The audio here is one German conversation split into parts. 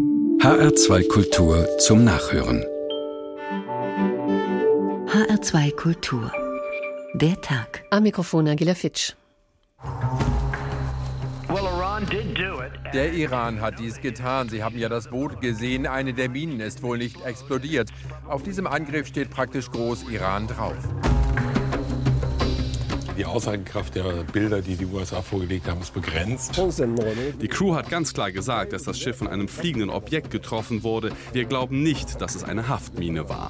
HR2 Kultur zum Nachhören. HR2 Kultur. Der Tag. Am Mikrofon Angela Fitsch. Der Iran hat dies getan. Sie haben ja das Boot gesehen. Eine der Minen ist wohl nicht explodiert. Auf diesem Angriff steht praktisch groß Iran drauf. Die Aussagekraft der Bilder, die die USA vorgelegt haben, ist begrenzt. Die Crew hat ganz klar gesagt, dass das Schiff von einem fliegenden Objekt getroffen wurde. Wir glauben nicht, dass es eine Haftmine war.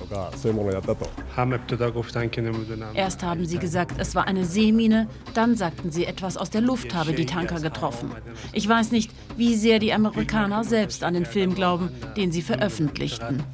Erst haben sie gesagt, es war eine Seemine, dann sagten sie, etwas aus der Luft habe die Tanker getroffen. Ich weiß nicht, wie sehr die Amerikaner selbst an den Film glauben, den sie veröffentlichten.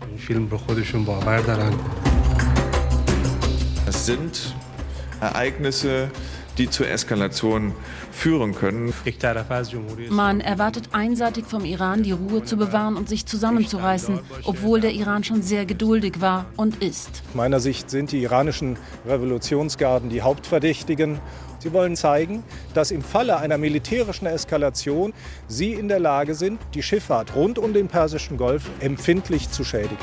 Es sind Ereignisse, die zur Eskalation führen können. Man erwartet einseitig vom Iran, die Ruhe zu bewahren und sich zusammenzureißen, obwohl der Iran schon sehr geduldig war und ist. Aus meiner Sicht sind die iranischen Revolutionsgarden die Hauptverdächtigen. Sie wollen zeigen, dass im Falle einer militärischen Eskalation sie in der Lage sind, die Schifffahrt rund um den Persischen Golf empfindlich zu schädigen.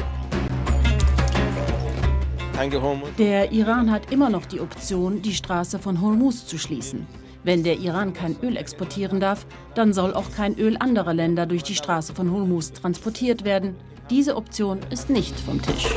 Der Iran hat immer noch die Option, die Straße von Hormuz zu schließen. Wenn der Iran kein Öl exportieren darf, dann soll auch kein Öl anderer Länder durch die Straße von Hormuz transportiert werden. Diese Option ist nicht vom Tisch.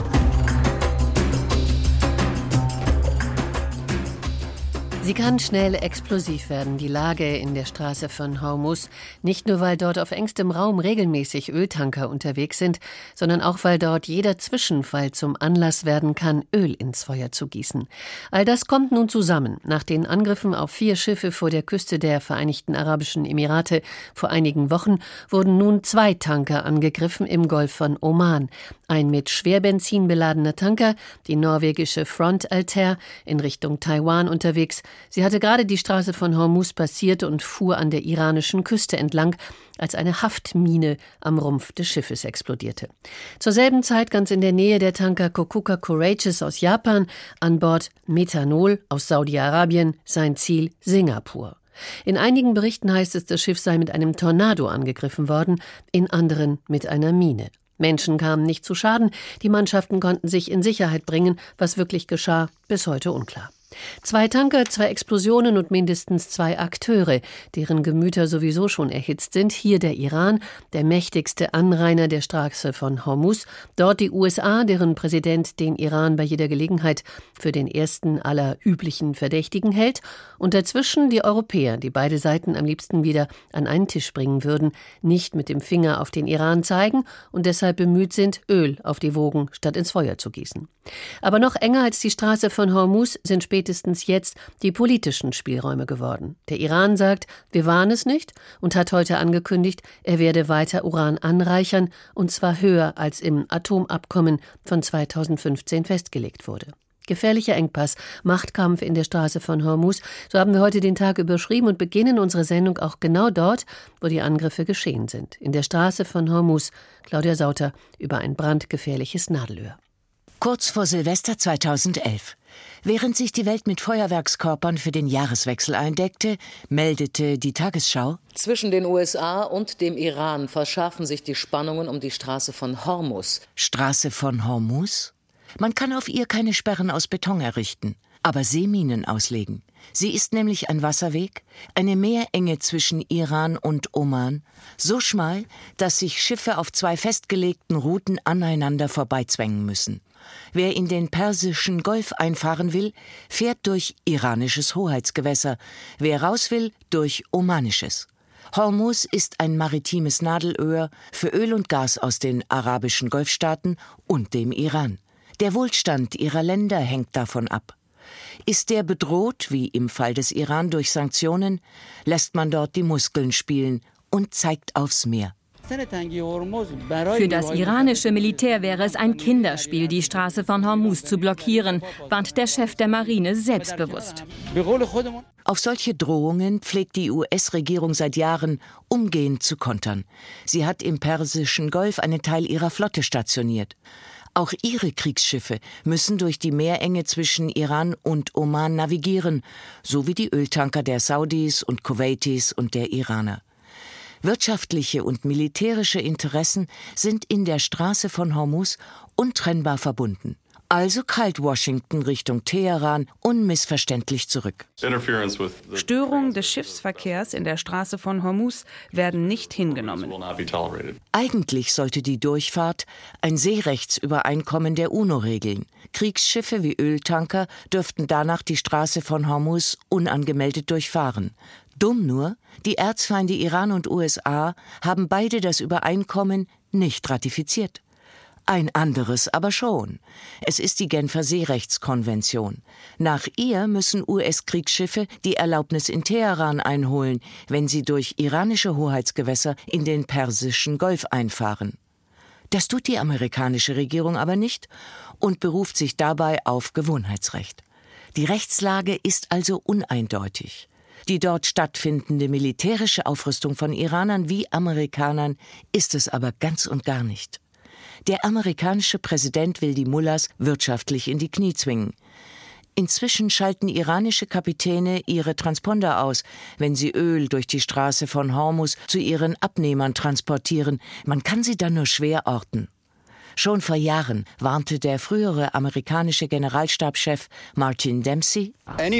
Sie kann schnell explosiv werden, die Lage in der Straße von Hormuz. Nicht nur, weil dort auf engstem Raum regelmäßig Öltanker unterwegs sind, sondern auch, weil dort jeder Zwischenfall zum Anlass werden kann, Öl ins Feuer zu gießen. All das kommt nun zusammen. Nach den Angriffen auf 4 Schiffe vor der Küste der Vereinigten Arabischen Emirate vor einigen Wochen wurden nun 2 Tanker angegriffen im Golf von Oman. Ein mit Schwerbenzin beladener Tanker, die norwegische Front Altair, in Richtung Taiwan unterwegs. Sie hatte gerade die Straße von Hormuz passiert und fuhr an der iranischen Küste entlang, als eine Haftmine am Rumpf des Schiffes explodierte. Zur selben Zeit ganz in der Nähe der Tanker Kokuka Courageous aus Japan, an Bord Methanol aus Saudi-Arabien, sein Ziel Singapur. In einigen Berichten heißt es, das Schiff sei mit einem Tornado angegriffen worden, in anderen mit einer Mine. Menschen kamen nicht zu Schaden, die Mannschaften konnten sich in Sicherheit bringen. Was wirklich geschah, bis heute unklar. 2 Tanker, 2 Explosionen und mindestens 2 Akteure, deren Gemüter sowieso schon erhitzt sind. Hier der Iran, der mächtigste Anrainer der Straße von Hormuz. Dort die USA, deren Präsident den Iran bei jeder Gelegenheit für den ersten aller üblichen Verdächtigen hält. Und dazwischen die Europäer, die beide Seiten am liebsten wieder an einen Tisch bringen würden, nicht mit dem Finger auf den Iran zeigen und deshalb bemüht sind, Öl auf die Wogen statt ins Feuer zu gießen. Aber noch enger als die Straße von Hormuz sind spätestens jetzt die politischen Spielräume geworden. Der Iran sagt, wir waren es nicht und hat heute angekündigt, er werde weiter Uran anreichern, und zwar höher als im Atomabkommen von 2015 festgelegt wurde. Gefährlicher Engpass, Machtkampf in der Straße von Hormuz, so haben wir heute den Tag überschrieben und beginnen unsere Sendung auch genau dort, wo die Angriffe geschehen sind. In der Straße von Hormuz. Claudia Sauter über ein brandgefährliches Nadelöhr. Kurz vor Silvester 2011. Während sich die Welt mit Feuerwerkskörpern für den Jahreswechsel eindeckte, meldete die Tagesschau: Zwischen den USA und dem Iran verschärfen sich die Spannungen um die Straße von Hormuz. Straße von Hormuz? Man kann auf ihr keine Sperren aus Beton errichten, aber Seeminen auslegen. Sie ist nämlich ein Wasserweg, eine Meerenge zwischen Iran und Oman, so schmal, dass sich Schiffe auf 2 festgelegten Routen aneinander vorbeizwängen müssen. Wer in den Persischen Golf einfahren will, fährt durch iranisches Hoheitsgewässer, wer raus will, durch omanisches. Hormuz ist ein maritimes Nadelöhr für Öl und Gas aus den arabischen Golfstaaten und dem Iran. Der Wohlstand ihrer Länder hängt davon ab. Ist der bedroht, wie im Fall des Iran durch Sanktionen, lässt man dort die Muskeln spielen und zeigt aufs Meer. Für das iranische Militär wäre es ein Kinderspiel, die Straße von Hormuz zu blockieren, warnt der Chef der Marine selbstbewusst. Auf solche Drohungen pflegt die US-Regierung seit Jahren umgehend zu kontern. Sie hat im Persischen Golf einen Teil ihrer Flotte stationiert. Auch ihre Kriegsschiffe müssen durch die Meerenge zwischen Iran und Oman navigieren, so wie die Öltanker der Saudis und Kuwaitis und der Iraner. Wirtschaftliche und militärische Interessen sind in der Straße von Hormuz untrennbar verbunden. Also keilt Washington Richtung Teheran unmissverständlich zurück. Störungen des Schiffsverkehrs in der Straße von Hormuz werden nicht hingenommen. Eigentlich sollte die Durchfahrt ein Seerechtsübereinkommen der UNO regeln. Kriegsschiffe wie Öltanker dürften danach die Straße von Hormuz unangemeldet durchfahren. Dumm nur, die Erzfeinde Iran und USA haben beide das Übereinkommen nicht ratifiziert. Ein anderes aber schon. Es ist die Genfer Seerechtskonvention. Nach ihr müssen US-Kriegsschiffe die Erlaubnis in Teheran einholen, wenn sie durch iranische Hoheitsgewässer in den Persischen Golf einfahren. Das tut die amerikanische Regierung aber nicht und beruft sich dabei auf Gewohnheitsrecht. Die Rechtslage ist also uneindeutig. Die dort stattfindende militärische Aufrüstung von Iranern wie Amerikanern ist es aber ganz und gar nicht. Der amerikanische Präsident will die Mullahs wirtschaftlich in die Knie zwingen. Inzwischen schalten iranische Kapitäne ihre Transponder aus, wenn sie Öl durch die Straße von Hormuz zu ihren Abnehmern transportieren. Man kann sie dann nur schwer orten. Schon vor Jahren warnte der frühere amerikanische Generalstabschef Martin Dempsey: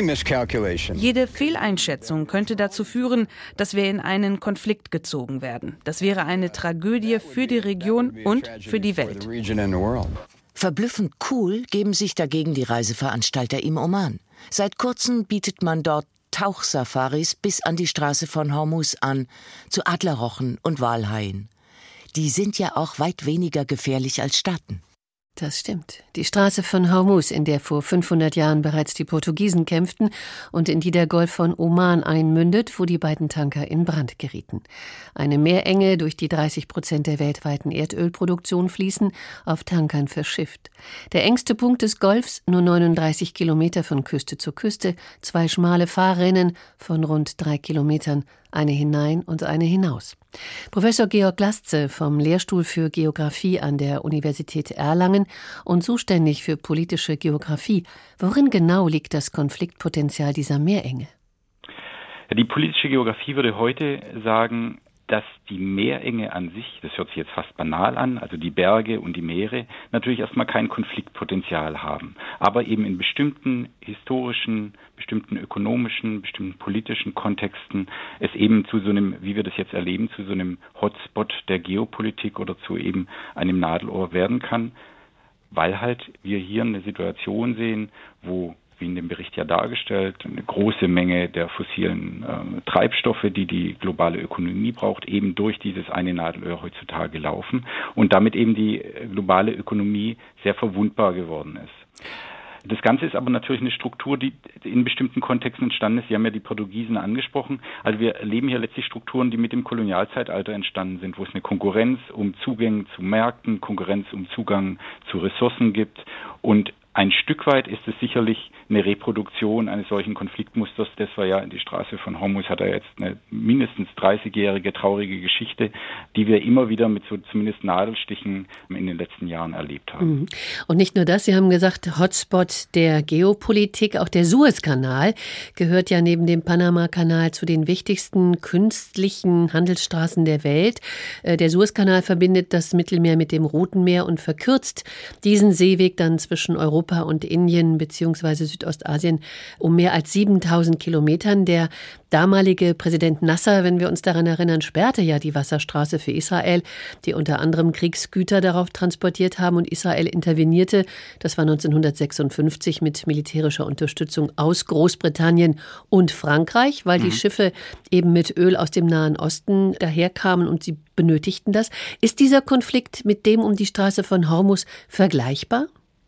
Jede Fehleinschätzung könnte dazu führen, dass wir in einen Konflikt gezogen werden. Das wäre eine Tragödie für die Region und für die Welt. Verblüffend cool geben sich dagegen die Reiseveranstalter im Oman. Seit kurzem bietet man dort Tauchsafaris bis an die Straße von Hormuz an, zu Adlerrochen und Walhaien. Die sind ja auch weit weniger gefährlich als Staaten. Das stimmt. Die Straße von Hormuz, in der vor 500 Jahren bereits die Portugiesen kämpften und in die der Golf von Oman einmündet, wo die beiden Tanker in Brand gerieten. Eine Meerenge, durch die 30% der weltweiten Erdölproduktion fließen, auf Tankern verschifft. Der engste Punkt des Golfs, nur 39 Kilometer von Küste zu Küste, 2 schmale Fahrrinnen von rund 3 Kilometern, eine hinein und eine hinaus. Professor Georg Lasze vom Lehrstuhl für Geographie an der Universität Erlangen und zuständig für politische Geographie. Worin genau liegt das Konfliktpotenzial dieser Meerenge? Die politische Geographie würde heute sagen, dass die Meerenge an sich, das hört sich jetzt fast banal an, also die Berge und die Meere, natürlich erstmal kein Konfliktpotenzial haben, aber eben in bestimmten historischen, bestimmten ökonomischen, bestimmten politischen Kontexten es eben zu so einem, wie wir das jetzt erleben, zu so einem Hotspot der Geopolitik oder zu eben einem Nadelöhr werden kann, weil halt wir hier eine Situation sehen, wo, wie in dem Bericht ja dargestellt, eine große Menge der fossilen Treibstoffe, die die globale Ökonomie braucht, eben durch dieses eine Nadelöhr heutzutage laufen und damit eben die globale Ökonomie sehr verwundbar geworden ist. Das Ganze ist aber natürlich eine Struktur, die in bestimmten Kontexten entstanden ist. Sie haben ja die Portugiesen angesprochen. Also wir erleben hier letztlich Strukturen, die mit dem Kolonialzeitalter entstanden sind, wo es eine Konkurrenz um Zugänge zu Märkten, Konkurrenz um Zugang zu Ressourcen gibt. Und ein Stück weit ist es sicherlich eine Reproduktion eines solchen Konfliktmusters. Das war ja, die Straße von Hormuz hat ja jetzt eine mindestens 30-jährige traurige Geschichte, die wir immer wieder mit so zumindest Nadelstichen in den letzten Jahren erlebt haben. Und nicht nur das, Sie haben gesagt, Hotspot der Geopolitik, auch der Suezkanal gehört ja neben dem Panama-Kanal zu den wichtigsten künstlichen Handelsstraßen der Welt. Der Suezkanal verbindet das Mittelmeer mit dem Roten Meer und verkürzt diesen Seeweg dann zwischen Europa und Indien bzw. Südostasien um mehr als 7000 Kilometern. Der damalige Präsident Nasser, wenn wir uns daran erinnern, sperrte ja die Wasserstraße für Israel, die unter anderem Kriegsgüter darauf transportiert haben, und Israel intervenierte. Das war 1956 mit militärischer Unterstützung aus Großbritannien und Frankreich, weil die Schiffe eben mit Öl aus dem Nahen Osten daherkamen und sie benötigten das. Ist dieser Konflikt mit dem um die Straße von Hormuz vergleichbar?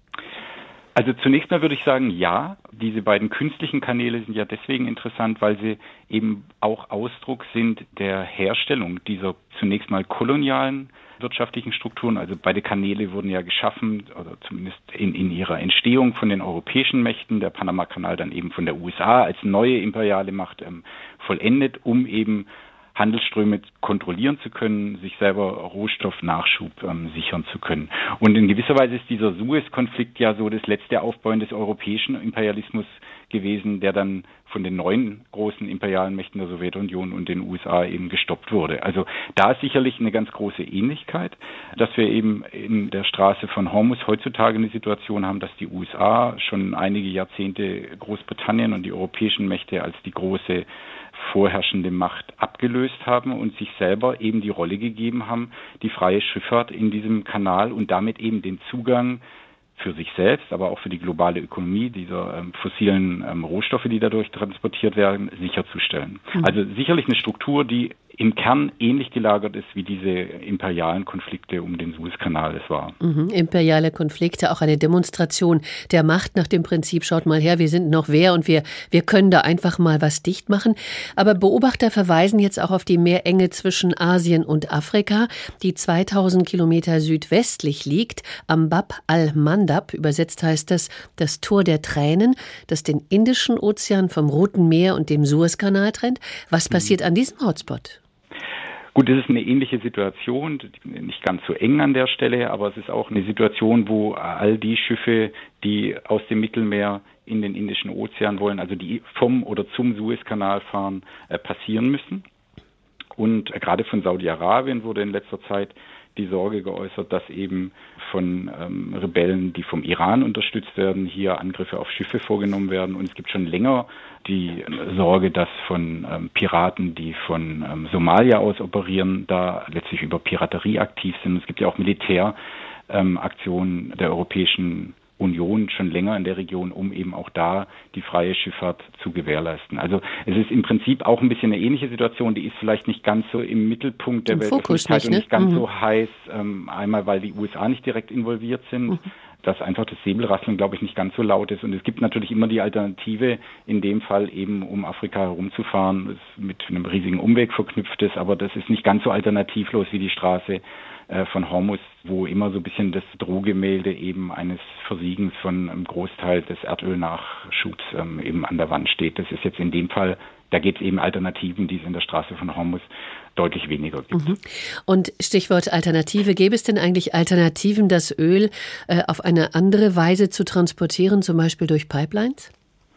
Also zunächst mal würde ich sagen, ja, diese beiden künstlichen Kanäle sind ja deswegen interessant, weil sie eben auch Ausdruck sind der Herstellung dieser zunächst mal kolonialen wirtschaftlichen Strukturen. Also beide Kanäle wurden ja geschaffen, oder zumindest in ihrer Entstehung von den europäischen Mächten, der Panama-Kanal dann eben von der USA als neue imperiale Macht vollendet, um eben Handelsströme kontrollieren zu können, sich selber Rohstoffnachschub sichern zu können. Und in gewisser Weise ist dieser Suez-Konflikt ja so das letzte Aufbauen des europäischen Imperialismus gewesen, der dann von den neuen großen imperialen Mächten der Sowjetunion und den USA eben gestoppt wurde. Also da ist sicherlich eine ganz große Ähnlichkeit, dass wir eben in der Straße von Hormuz heutzutage eine Situation haben, dass die USA schon einige Jahrzehnte Großbritannien und die europäischen Mächte als die große vorherrschende Macht abgelöst haben und sich selber eben die Rolle gegeben haben, die freie Schifffahrt in diesem Kanal und damit eben den Zugang für sich selbst, aber auch für die globale Ökonomie dieser fossilen Rohstoffe, die dadurch transportiert werden, sicherzustellen. Also sicherlich eine Struktur, die im Kern ähnlich gelagert ist wie diese imperialen Konflikte um den Suezkanal es war. Imperiale Konflikte, auch eine Demonstration der Macht nach dem Prinzip, schaut mal her, wir sind noch wer und wir können da einfach mal was dicht machen. Aber Beobachter verweisen jetzt auch auf die Meerenge zwischen Asien und Afrika, die 2000 Kilometer südwestlich liegt, am Bab al-Mandab, übersetzt heißt das Tor der Tränen, das den Indischen Ozean vom Roten Meer und dem Suezkanal trennt. Was passiert an diesem Hotspot? Gut, es ist eine ähnliche Situation, nicht ganz so eng an der Stelle, aber es ist auch eine Situation, wo all die Schiffe, die aus dem Mittelmeer in den Indischen Ozean wollen, also die vom oder zum Suezkanal fahren, passieren müssen. Und gerade von Saudi-Arabien wurde in letzter Zeit die Sorge geäußert, dass eben von Rebellen, die vom Iran unterstützt werden, hier Angriffe auf Schiffe vorgenommen werden. Und es gibt schon länger die Sorge, dass von Piraten, die von Somalia aus operieren, da letztlich über Piraterie aktiv sind. Es gibt ja auch Militäraktionen der Europäischen Union schon länger in der Region, um eben auch da die freie Schifffahrt zu gewährleisten. Also es ist im Prinzip auch ein bisschen eine ähnliche Situation, die ist vielleicht nicht ganz so im Mittelpunkt der Weltöffentlichkeit und nicht ganz so heiß, einmal weil die USA nicht direkt involviert sind, dass einfach das Säbelrasseln, glaube ich, nicht ganz so laut ist. Und es gibt natürlich immer die Alternative, in dem Fall eben um Afrika herumzufahren, das mit einem riesigen Umweg verknüpft ist, aber das ist nicht ganz so alternativlos wie die Straße von Hormuz, wo immer so ein bisschen das Drohgemälde eben eines Versiegens von einem Großteil des Erdölnachschubs eben an der Wand steht. Das ist jetzt in dem Fall, da geht es eben Alternativen, die es in der Straße von Hormuz deutlich weniger gibt. Und Stichwort Alternative, gäbe es denn eigentlich Alternativen, das Öl auf eine andere Weise zu transportieren, zum Beispiel durch Pipelines?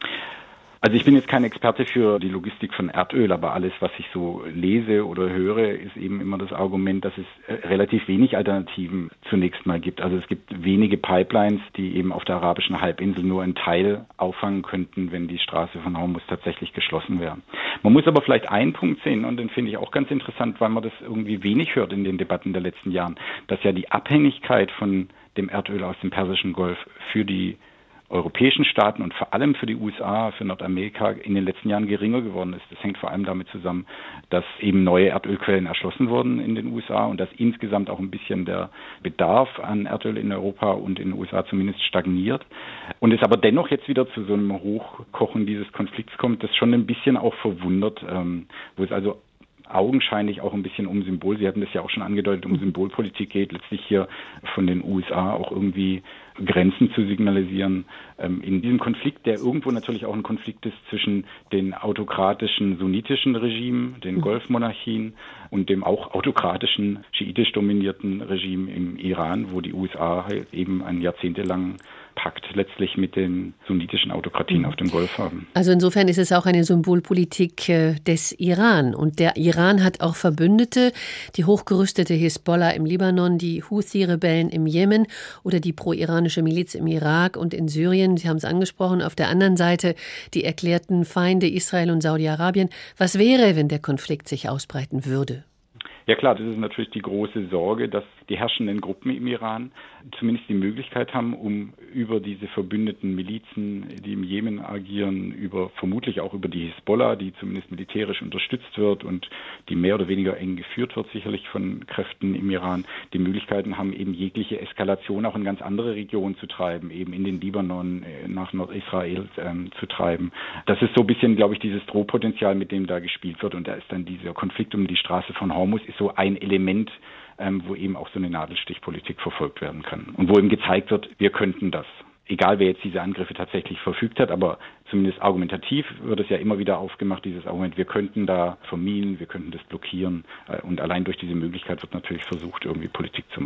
Also ich bin jetzt kein Experte für die Logistik von Erdöl, aber alles, was ich so lese oder höre, ist eben immer das Argument, dass es relativ wenig Alternativen zunächst mal gibt. Also es gibt wenige Pipelines, die eben auf der arabischen Halbinsel nur einen Teil auffangen könnten, wenn die Straße von Hormuz tatsächlich geschlossen wäre. Man muss aber vielleicht einen Punkt sehen, und den finde ich auch ganz interessant, weil man das irgendwie wenig hört in den Debatten der letzten Jahren, dass ja die Abhängigkeit von dem Erdöl aus dem Persischen Golf für die europäischen Staaten und vor allem für die USA, für Nordamerika in den letzten Jahren geringer geworden ist. Das hängt vor allem damit zusammen, dass eben neue Erdölquellen erschlossen wurden in den USA und dass insgesamt auch ein bisschen der Bedarf an Erdöl in Europa und in den USA zumindest stagniert. Und es aber dennoch jetzt wieder zu so einem Hochkochen dieses Konflikts kommt, das schon ein bisschen auch verwundert, wo es also augenscheinlich auch ein bisschen um Symbol, Sie hatten das ja auch schon angedeutet, um Symbolpolitik geht, letztlich hier von den USA auch irgendwie Grenzen zu signalisieren. In diesem Konflikt, der irgendwo natürlich auch ein Konflikt ist zwischen den autokratischen sunnitischen Regimen, den Golfmonarchien und dem auch autokratischen, schiitisch dominierten Regime im Iran, wo die USA halt eben einen jahrzehntelangen Pakt letztlich mit den sunnitischen Autokratien auf dem Golf haben. Also insofern ist es auch eine Symbolpolitik des Iran. Und der Iran hat auch Verbündete, die hochgerüstete Hisbollah im Libanon, die Houthi-Rebellen im Jemen oder die pro-iranische Miliz im Irak und in Syrien. Sie haben es angesprochen. Auf der anderen Seite die erklärten Feinde Israel und Saudi-Arabien. Was wäre, wenn der Konflikt sich ausbreiten würde? Ja klar, das ist natürlich die große Sorge, dass die herrschenden Gruppen im Iran zumindest die Möglichkeit haben, um über diese verbündeten Milizen, die im Jemen agieren, vermutlich auch über die Hisbollah, die zumindest militärisch unterstützt wird und die mehr oder weniger eng geführt wird, sicherlich von Kräften im Iran, die Möglichkeiten haben, eben jegliche Eskalation auch in ganz andere Regionen zu treiben, eben in den Libanon, nach Nordisrael zu treiben. Das ist so ein bisschen, glaube ich, dieses Drohpotenzial, mit dem da gespielt wird, und da ist dann dieser Konflikt um die Straße von Hormuz ist so ein Element, wo eben auch so eine Nadelstichpolitik verfolgt werden kann. Und wo eben gezeigt wird, wir könnten das. Egal, wer jetzt diese Angriffe tatsächlich verfügt hat, aber zumindest argumentativ wird es ja immer wieder aufgemacht, dieses Argument, wir könnten da verminen, wir könnten das blockieren. Und allein durch diese Möglichkeit wird natürlich versucht, irgendwie Politik zu machen.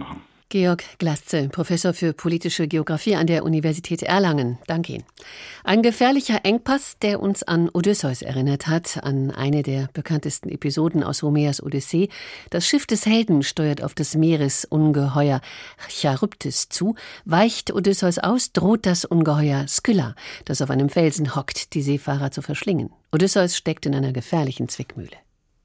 Georg Glasze, Professor für politische Geographie an der Universität Erlangen. Danke Ihnen. Ein gefährlicher Engpass, der uns an Odysseus erinnert hat, an eine der bekanntesten Episoden aus Homers Odyssee. Das Schiff des Helden steuert auf das Meeresungeheuer Charybdis zu. Weicht Odysseus aus, droht das Ungeheuer Skylla, das auf einem Felsen hockt, die Seefahrer zu verschlingen. Odysseus steckt in einer gefährlichen Zwickmühle.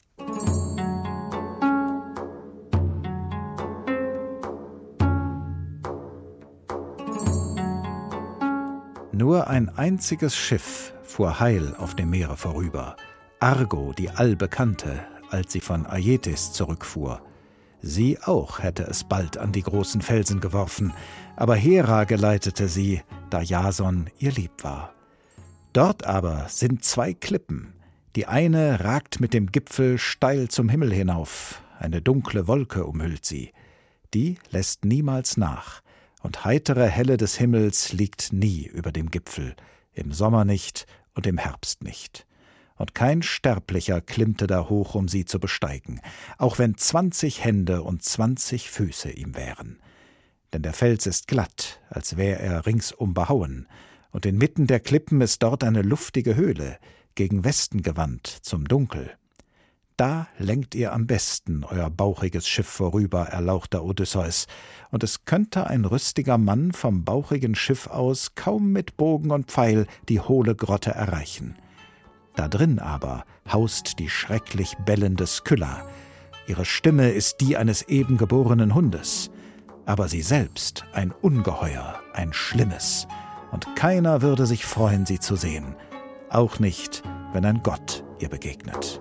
Nur ein einziges Schiff fuhr heil auf dem Meere vorüber. Argo, die Allbekannte, als sie von Aietes zurückfuhr. Sie auch hätte es bald an die großen Felsen geworfen, aber Hera geleitete sie, da Jason ihr lieb war. Dort aber sind 2 Klippen. Die eine ragt mit dem Gipfel steil zum Himmel hinauf. Eine dunkle Wolke umhüllt sie. Die lässt niemals nach. Und heitere Helle des Himmels liegt nie über dem Gipfel, im Sommer nicht und im Herbst nicht. Und kein Sterblicher klimmte da hoch, um sie zu besteigen, auch wenn 20 Hände und 20 Füße ihm wären. Denn der Fels ist glatt, als wär er ringsum behauen, und inmitten der Klippen ist dort eine luftige Höhle, gegen Westen gewandt, zum Dunkel. Da lenkt ihr am besten euer bauchiges Schiff vorüber, erlauchter Odysseus, und es könnte ein rüstiger Mann vom bauchigen Schiff aus kaum mit Bogen und Pfeil die hohle Grotte erreichen. Da drin aber haust die schrecklich bellende Skylla. Ihre Stimme ist die eines eben geborenen Hundes, aber sie selbst ein Ungeheuer, ein Schlimmes, und keiner würde sich freuen, sie zu sehen, auch nicht, wenn ein Gott ihr begegnet.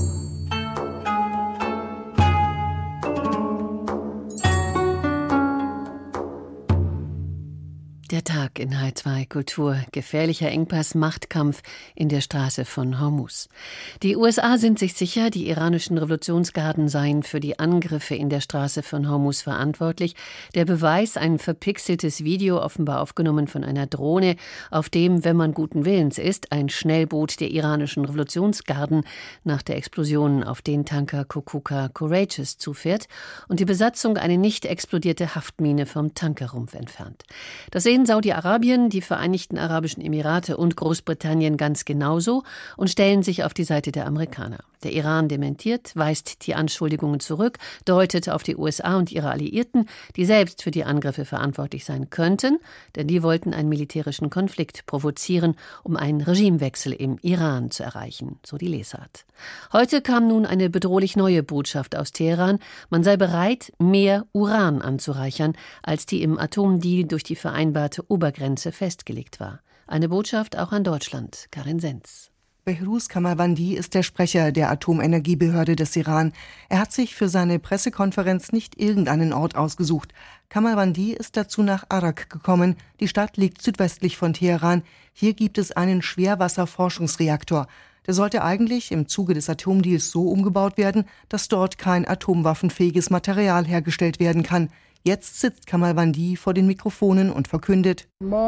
Der Tag in H2 Kultur. Gefährlicher Engpass, Machtkampf in der Straße von Hormuz. Die USA sind sich sicher, die iranischen Revolutionsgarden seien für die Angriffe in der Straße von Hormuz verantwortlich. Der Beweis, ein verpixeltes Video, offenbar aufgenommen von einer Drohne, auf dem, wenn man guten Willens ist, ein Schnellboot der iranischen Revolutionsgarden nach der Explosion auf den Tanker Kokuka Courageous zufährt und die Besatzung eine nicht explodierte Haftmine vom Tankerrumpf entfernt. Das sehen Saudi-Arabien, die Vereinigten Arabischen Emirate und Großbritannien ganz genauso und stellen sich auf die Seite der Amerikaner. Der Iran dementiert, weist die Anschuldigungen zurück, deutet auf die USA und ihre Alliierten, die selbst für die Angriffe verantwortlich sein könnten, denn die wollten einen militärischen Konflikt provozieren, um einen Regimewechsel im Iran zu erreichen, so die Lesart. Heute kam nun eine bedrohlich neue Botschaft aus Teheran, man sei bereit, mehr Uran anzureichern, als die im Atomdeal durch die vereinbarte Obergrenze festgelegt war. Eine Botschaft auch an Deutschland. Karin Senz. Behruz Kamalvandi ist der Sprecher der Atomenergiebehörde des Iran. Er hat sich für seine Pressekonferenz nicht irgendeinen Ort ausgesucht. Kamalvandi ist dazu nach Arak gekommen. Die Stadt liegt südwestlich von Teheran. Hier gibt es einen Schwerwasserforschungsreaktor. Der sollte eigentlich im Zuge des Atomdeals so umgebaut werden, dass dort kein atomwaffenfähiges Material hergestellt werden kann. Jetzt sitzt Kamalvandi vor den Mikrofonen und verkündet: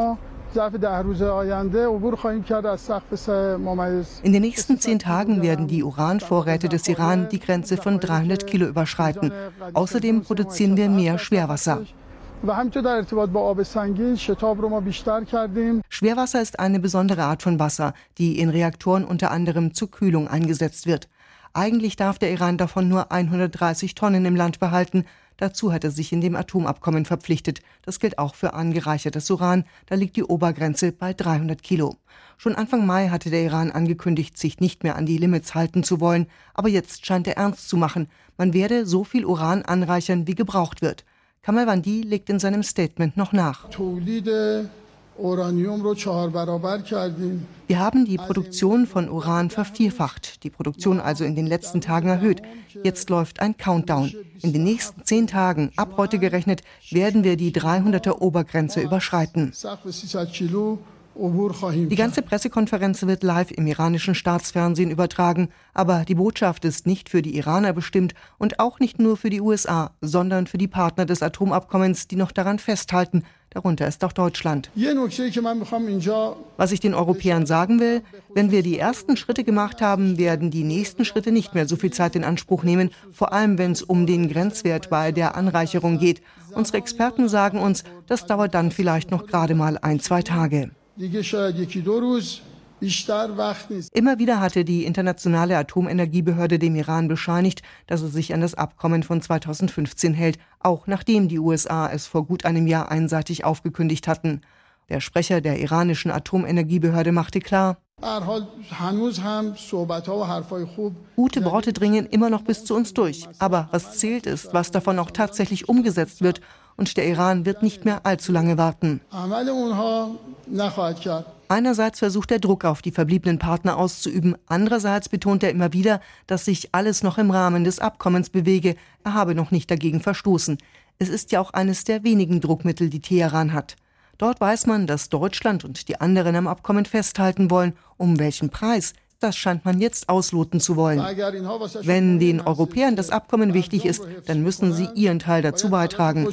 In den nächsten 10 Tagen werden die Uranvorräte des Iran die Grenze von 300 Kilo überschreiten. Außerdem produzieren wir mehr Schwerwasser. Schwerwasser ist eine besondere Art von Wasser, die in Reaktoren unter anderem zur Kühlung eingesetzt wird. Eigentlich darf der Iran davon nur 130 Tonnen im Land behalten. Dazu hat er sich in dem Atomabkommen verpflichtet. Das gilt auch für angereichertes Uran. Da liegt die Obergrenze bei 300 Kilo. Schon Anfang Mai hatte der Iran angekündigt, sich nicht mehr an die Limits halten zu wollen. Aber jetzt scheint er ernst zu machen. Man werde so viel Uran anreichern, wie gebraucht wird. Kamalvandi legt in seinem Statement noch nach: Wir haben die Produktion von Uran vervierfacht, die Produktion also in den letzten Tagen erhöht. Jetzt läuft ein Countdown. In den nächsten 10 Tagen, ab heute gerechnet, werden wir die 300er Obergrenze überschreiten. Die ganze Pressekonferenz wird live im iranischen Staatsfernsehen übertragen, aber die Botschaft ist nicht für die Iraner bestimmt und auch nicht nur für die USA, sondern für die Partner des Atomabkommens, die noch daran festhalten. Darunter ist auch Deutschland. Was ich den Europäern sagen will, wenn wir die ersten Schritte gemacht haben, werden die nächsten Schritte nicht mehr so viel Zeit in Anspruch nehmen, vor allem wenn es um den Grenzwert bei der Anreicherung geht. Unsere Experten sagen uns, das dauert dann vielleicht noch gerade mal 1-2 Tage. Immer wieder hatte die Internationale Atomenergiebehörde dem Iran bescheinigt, dass es sich an das Abkommen von 2015 hält, auch nachdem die USA es vor gut einem Jahr einseitig aufgekündigt hatten. Der Sprecher der iranischen Atomenergiebehörde machte klar: Gute Worte dringen immer noch bis zu uns durch. Aber was zählt ist, was davon auch tatsächlich umgesetzt wird. Und der Iran wird nicht mehr allzu lange warten. Einerseits versucht er Druck auf die verbliebenen Partner auszuüben, andererseits betont er immer wieder, dass sich alles noch im Rahmen des Abkommens bewege, er habe noch nicht dagegen verstoßen. Es ist ja auch eines der wenigen Druckmittel, die Teheran hat. Dort weiß man, dass Deutschland und die anderen am Abkommen festhalten wollen. Um welchen Preis? Das scheint man jetzt ausloten zu wollen. Wenn den Europäern das Abkommen wichtig ist, dann müssen sie ihren Teil dazu beitragen.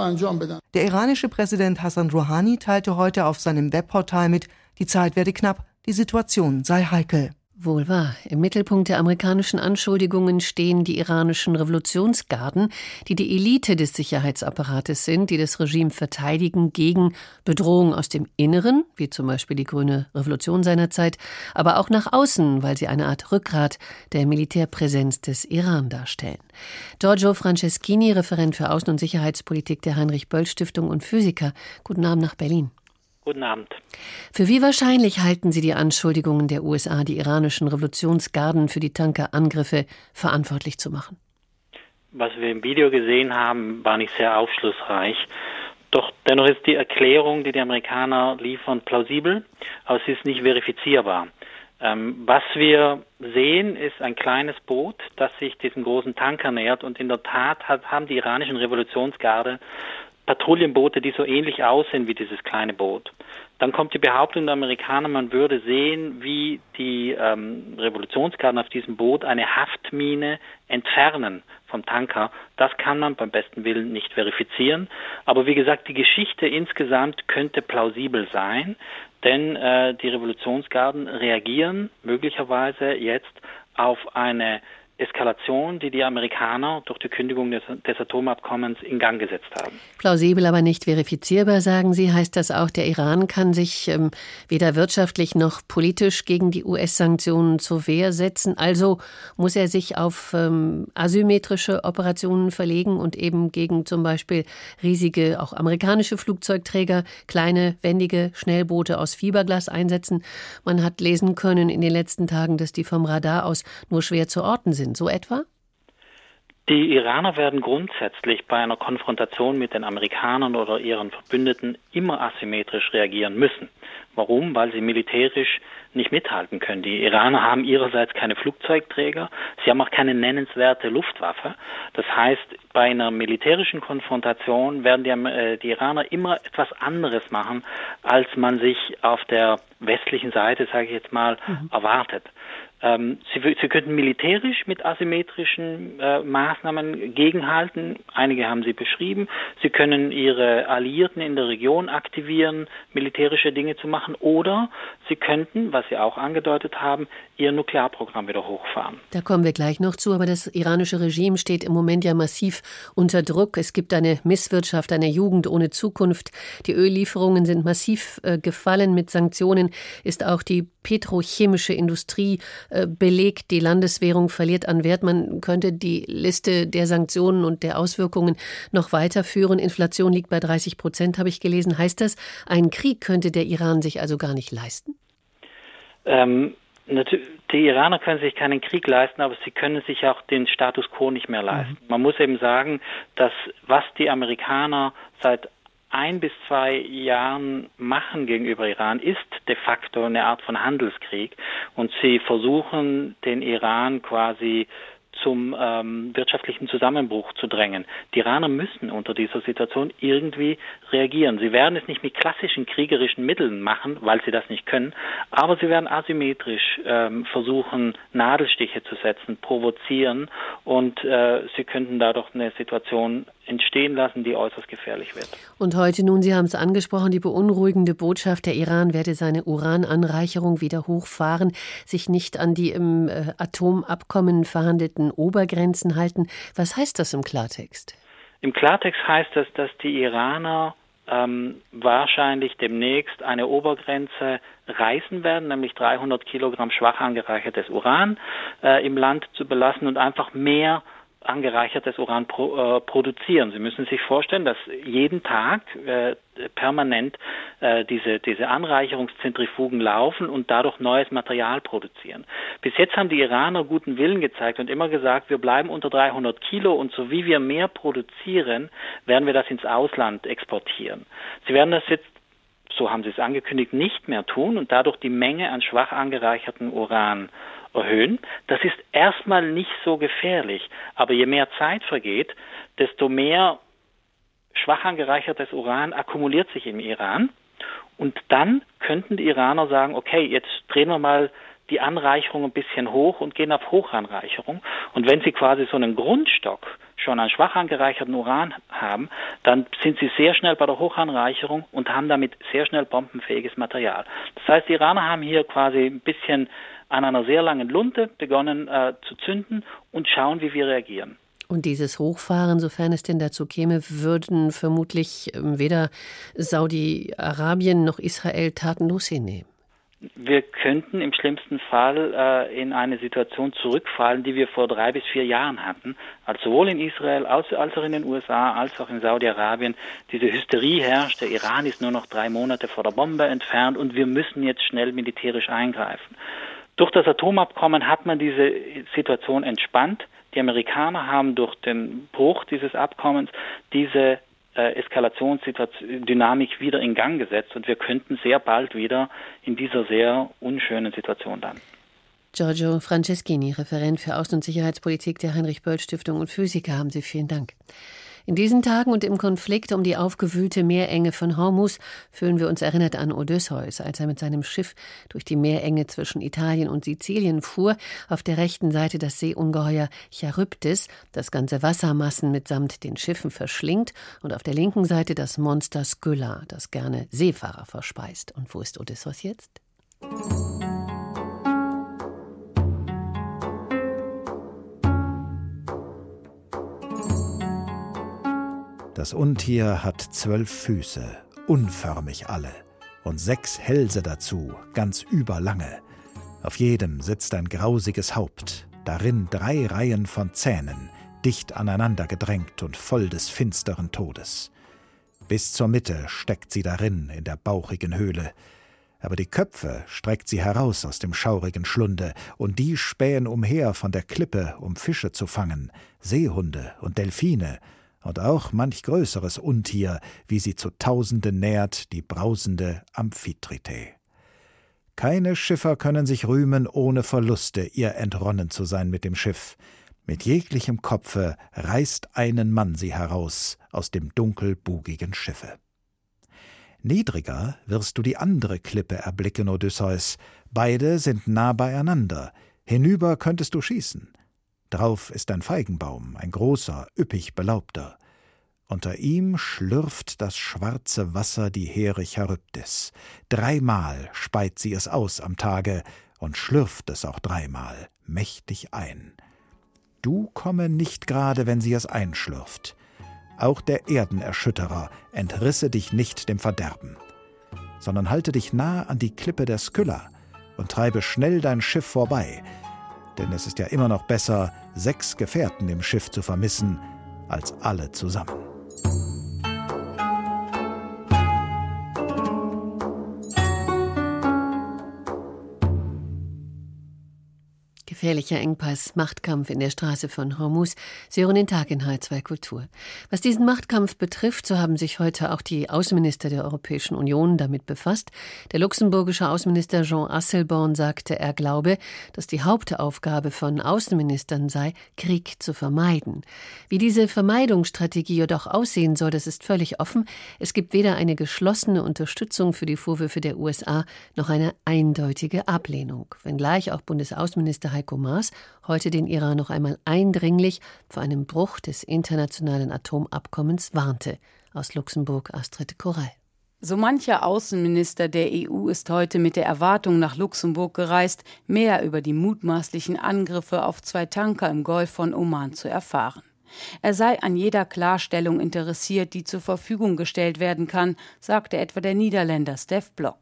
Der iranische Präsident Hassan Rouhani teilte heute auf seinem Webportal mit, die Zeit werde knapp, die Situation sei heikel. Wohl wahr. Im Mittelpunkt der amerikanischen Anschuldigungen stehen die iranischen Revolutionsgarden, die die Elite des Sicherheitsapparates sind, die das Regime verteidigen gegen Bedrohungen aus dem Inneren, wie zum Beispiel die Grüne Revolution seinerzeit, aber auch nach außen, weil sie eine Art Rückgrat der Militärpräsenz des Iran darstellen. Giorgio Franceschini, Referent für Außen- und Sicherheitspolitik der Heinrich-Böll-Stiftung und Physiker. Guten Abend nach Berlin. Guten Abend. Für wie wahrscheinlich halten Sie die Anschuldigungen der USA, die iranischen Revolutionsgarden für die Tankerangriffe verantwortlich zu machen? Was wir im Video gesehen haben, war nicht sehr aufschlussreich. Doch dennoch ist die Erklärung, die die Amerikaner liefern, plausibel, aber sie ist nicht verifizierbar. Was wir sehen, ist ein kleines Boot, das sich diesem großen Tanker nähert, und in der Tat haben die iranischen Revolutionsgarde Patrouillenboote, die so ähnlich aussehen wie dieses kleine Boot. Dann kommt die Behauptung der Amerikaner, man würde sehen, wie die Revolutionsgarden auf diesem Boot eine Haftmine entfernen vom Tanker. Das kann man beim besten Willen nicht verifizieren. Aber wie gesagt, die Geschichte insgesamt könnte plausibel sein, denn die Revolutionsgarden reagieren möglicherweise jetzt auf eine Eskalation, die die Amerikaner durch die Kündigung des Atomabkommens in Gang gesetzt haben. Plausibel, aber nicht verifizierbar, sagen Sie. Heißt das auch, der Iran kann sich weder wirtschaftlich noch politisch gegen die US-Sanktionen zur Wehr setzen? Also muss er sich auf asymmetrische Operationen verlegen und eben gegen zum Beispiel riesige, auch amerikanische Flugzeugträger, kleine, wendige Schnellboote aus Fiberglas einsetzen? Man hat lesen können in den letzten Tagen, dass die vom Radar aus nur schwer zu orten sind. So etwa? Die Iraner werden grundsätzlich bei einer Konfrontation mit den Amerikanern oder ihren Verbündeten immer asymmetrisch reagieren müssen. Warum? Weil sie militärisch nicht mithalten können. Die Iraner haben ihrerseits keine Flugzeugträger, sie haben auch keine nennenswerte Luftwaffe. Das heißt, bei einer militärischen Konfrontation werden die Iraner immer etwas anderes machen, als man sich auf der westlichen Seite, sage ich jetzt mal, erwartet. Sie könnten militärisch mit asymmetrischen Maßnahmen gegenhalten. Einige haben Sie beschrieben. Sie können Ihre Alliierten in der Region aktivieren, militärische Dinge zu machen. Oder Sie könnten, was Sie auch angedeutet haben, Ihr Nuklearprogramm wieder hochfahren. Da kommen wir gleich noch zu. Aber das iranische Regime steht im Moment ja massiv unter Druck. Es gibt eine Misswirtschaft, eine Jugend ohne Zukunft. Die Öllieferungen sind massiv gefallen. Mit Sanktionen ist auch die petrochemische Industrie belegt. Die Landeswährung verliert an Wert. Man könnte die Liste der Sanktionen und der Auswirkungen noch weiterführen. Inflation liegt bei 30%, habe ich gelesen. Heißt das, einen Krieg könnte der Iran sich also gar nicht leisten? Die Iraner können sich keinen Krieg leisten, aber sie können sich auch den Status quo nicht mehr leisten. Man muss eben sagen, dass was die Amerikaner seit 1 bis 2 Jahren machen gegenüber Iran, ist de facto eine Art von Handelskrieg. Und sie versuchen, den Iran quasi zum wirtschaftlichen Zusammenbruch zu drängen. Die Iraner müssen unter dieser Situation irgendwie reagieren. Sie werden es nicht mit klassischen kriegerischen Mitteln machen, weil sie das nicht können, aber sie werden asymmetrisch versuchen, Nadelstiche zu setzen, provozieren und sie könnten dadurch eine Situation entstehen lassen, die äußerst gefährlich wird. Und heute nun, Sie haben es angesprochen, die beunruhigende Botschaft, der Iran werde seine Urananreicherung wieder hochfahren, sich nicht an die im Atomabkommen verhandelten Obergrenzen halten. Was heißt das im Klartext? Im Klartext heißt das, dass die Iraner wahrscheinlich demnächst eine Obergrenze reißen werden, nämlich 300 Kilogramm schwach angereichertes Uran im Land zu belassen und einfach mehr angereichertes Uran produzieren. Sie müssen sich vorstellen, dass jeden Tag permanent diese Anreicherungszentrifugen laufen und dadurch neues Material produzieren. Bis jetzt haben die Iraner guten Willen gezeigt und immer gesagt, wir bleiben unter 300 Kilo und so wie wir mehr produzieren, werden wir das ins Ausland exportieren. Sie werden das jetzt, so haben sie es angekündigt, nicht mehr tun und dadurch die Menge an schwach angereicherten Uran erhöhen. Das ist erstmal nicht so gefährlich, aber je mehr Zeit vergeht, desto mehr schwach angereichertes Uran akkumuliert sich im Iran und dann könnten die Iraner sagen, okay, jetzt drehen wir mal die Anreicherung ein bisschen hoch und gehen auf Hochanreicherung und wenn sie quasi so einen Grundstock schon an schwach angereicherten Uran haben, dann sind sie sehr schnell bei der Hochanreicherung und haben damit sehr schnell bombenfähiges Material. Das heißt, die Iraner haben hier quasi ein bisschen an einer sehr langen Lunte begonnen zu zünden und schauen, wie wir reagieren. Und dieses Hochfahren, sofern es denn dazu käme, würden vermutlich weder Saudi-Arabien noch Israel tatenlos hinnehmen. Wir könnten im schlimmsten Fall in eine Situation zurückfallen, die wir vor 3 bis 4 Jahren hatten, als sowohl in Israel als auch in den USA, als auch in Saudi-Arabien diese Hysterie herrscht, der Iran ist nur noch 3 Monate vor der Bombe entfernt und wir müssen jetzt schnell militärisch eingreifen. Durch das Atomabkommen hat man diese Situation entspannt. Die Amerikaner haben durch den Bruch dieses Abkommens diese Eskalationsdynamik wieder in Gang gesetzt und wir könnten sehr bald wieder in dieser sehr unschönen Situation landen. Giorgio Franceschini, Referent für Außen- und Sicherheitspolitik der Heinrich-Böll-Stiftung und Physiker, haben Sie vielen Dank. In diesen Tagen und im Konflikt um die aufgewühlte Meerenge von Hormuz fühlen wir uns erinnert an Odysseus, als er mit seinem Schiff durch die Meerenge zwischen Italien und Sizilien fuhr, auf der rechten Seite das Seeungeheuer Charybdis, das ganze Wassermassen mitsamt den Schiffen verschlingt, und auf der linken Seite das Monster Skylla, das gerne Seefahrer verspeist. Und wo ist Odysseus jetzt? Das Untier hat 12 Füße, unförmig alle, und 6 Hälse dazu, ganz überlange. Auf jedem sitzt ein grausiges Haupt, darin 3 Reihen von Zähnen, dicht aneinander gedrängt und voll des finsteren Todes. Bis zur Mitte steckt sie darin in der bauchigen Höhle, aber die Köpfe streckt sie heraus aus dem schaurigen Schlunde, und die spähen umher von der Klippe, um Fische zu fangen, Seehunde und Delfine, und auch manch größeres Untier, wie sie zu Tausenden nährt, die brausende Amphitrite. Keine Schiffer können sich rühmen, ohne Verluste ihr entronnen zu sein mit dem Schiff. Mit jeglichem Kopfe reißt einen Mann sie heraus aus dem dunkelbugigen Schiffe. Niedriger wirst du die andere Klippe erblicken, Odysseus. Beide sind nah beieinander. Hinüber könntest du schießen. Drauf ist ein Feigenbaum, ein großer, üppig belaubter. Unter ihm schlürft das schwarze Wasser die hehre Charybdis. 3-mal speit sie es aus am Tage und schlürft es auch 3-mal mächtig ein. Du komme nicht gerade, wenn sie es einschlürft. Auch der Erdenerschütterer entrisse dich nicht dem Verderben, sondern halte dich nah an die Klippe der Skylla und treibe schnell dein Schiff vorbei, denn es ist ja immer noch besser, 6 Gefährten im Schiff zu vermissen, als alle zusammen. Gefährlicher Engpass, Machtkampf in der Straße von Hormuz. Sie hören den Tag in H2 Kultur. Was diesen Machtkampf betrifft, so haben sich heute auch die Außenminister der Europäischen Union damit befasst. Der luxemburgische Außenminister Jean Asselborn sagte, er glaube, dass die Hauptaufgabe von Außenministern sei, Krieg zu vermeiden. Wie diese Vermeidungsstrategie jedoch aussehen soll, das ist völlig offen. Es gibt weder eine geschlossene Unterstützung für die Vorwürfe der USA noch eine eindeutige Ablehnung. Wenngleich auch Bundesaußenminister Heiko Maas heute den Iran noch einmal eindringlich vor einem Bruch des internationalen Atomabkommens warnte. Aus Luxemburg Astrid Korall. So mancher Außenminister der EU ist heute mit der Erwartung nach Luxemburg gereist, mehr über die mutmaßlichen Angriffe auf 2 Tanker im Golf von Oman zu erfahren. Er sei an jeder Klarstellung interessiert, die zur Verfügung gestellt werden kann, sagte etwa der Niederländer Stef Blok.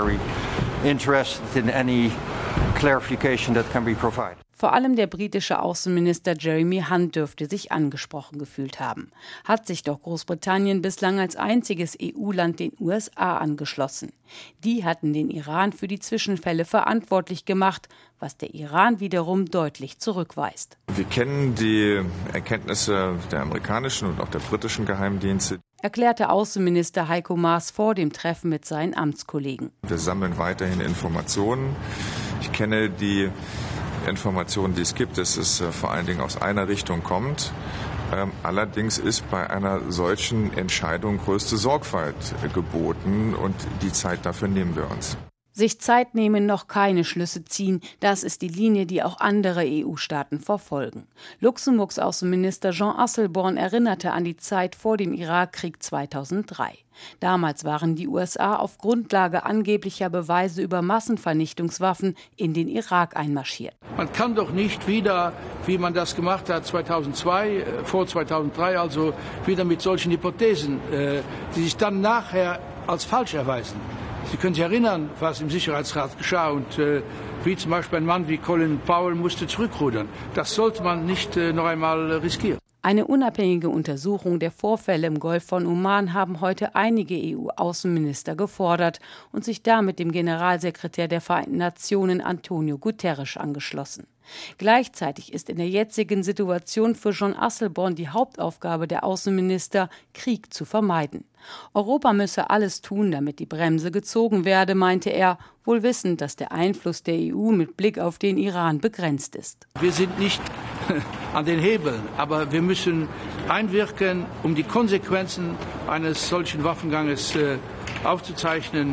Vor allem der britische Außenminister Jeremy Hunt dürfte sich angesprochen gefühlt haben. Hat sich doch Großbritannien bislang als einziges EU-Land den USA angeschlossen. Die hatten den Iran für die Zwischenfälle verantwortlich gemacht, was der Iran wiederum deutlich zurückweist. Wir kennen die Erkenntnisse der amerikanischen und auch der britischen Geheimdienste, erklärte Außenminister Heiko Maas vor dem Treffen mit seinen Amtskollegen. Wir sammeln weiterhin Informationen. Ich kenne die Informationen, die es gibt, dass es vor allen Dingen aus einer Richtung kommt. Allerdings ist bei einer solchen Entscheidung größte Sorgfalt geboten und die Zeit dafür nehmen wir uns. Sich Zeit nehmen, noch keine Schlüsse ziehen, das ist die Linie, die auch andere EU-Staaten verfolgen. Luxemburgs Außenminister Jean Asselborn erinnerte an die Zeit vor dem Irakkrieg 2003. Damals waren die USA auf Grundlage angeblicher Beweise über Massenvernichtungswaffen in den Irak einmarschiert. Man kann doch nicht wieder, wie man das gemacht hat 2002, vor 2003, also wieder mit solchen Hypothesen, die sich dann nachher als falsch erweisen. Sie können sich erinnern, was im Sicherheitsrat geschah und wie zum Beispiel ein Mann wie Colin Powell musste zurückrudern. Das sollte man nicht noch einmal riskieren. Eine unabhängige Untersuchung der Vorfälle im Golf von Oman haben heute einige EU-Außenminister gefordert und sich damit dem Generalsekretär der Vereinten Nationen Antonio Guterres angeschlossen. Gleichzeitig ist in der jetzigen Situation für Jean Asselborn die Hauptaufgabe der Außenminister, Krieg zu vermeiden. Europa müsse alles tun, damit die Bremse gezogen werde, meinte er, wohl wissend, dass der Einfluss der EU mit Blick auf den Iran begrenzt ist. Wir sind nicht an den Hebeln, aber wir müssen einwirken, um die Konsequenzen eines solchen Waffenganges aufzuzeichnen.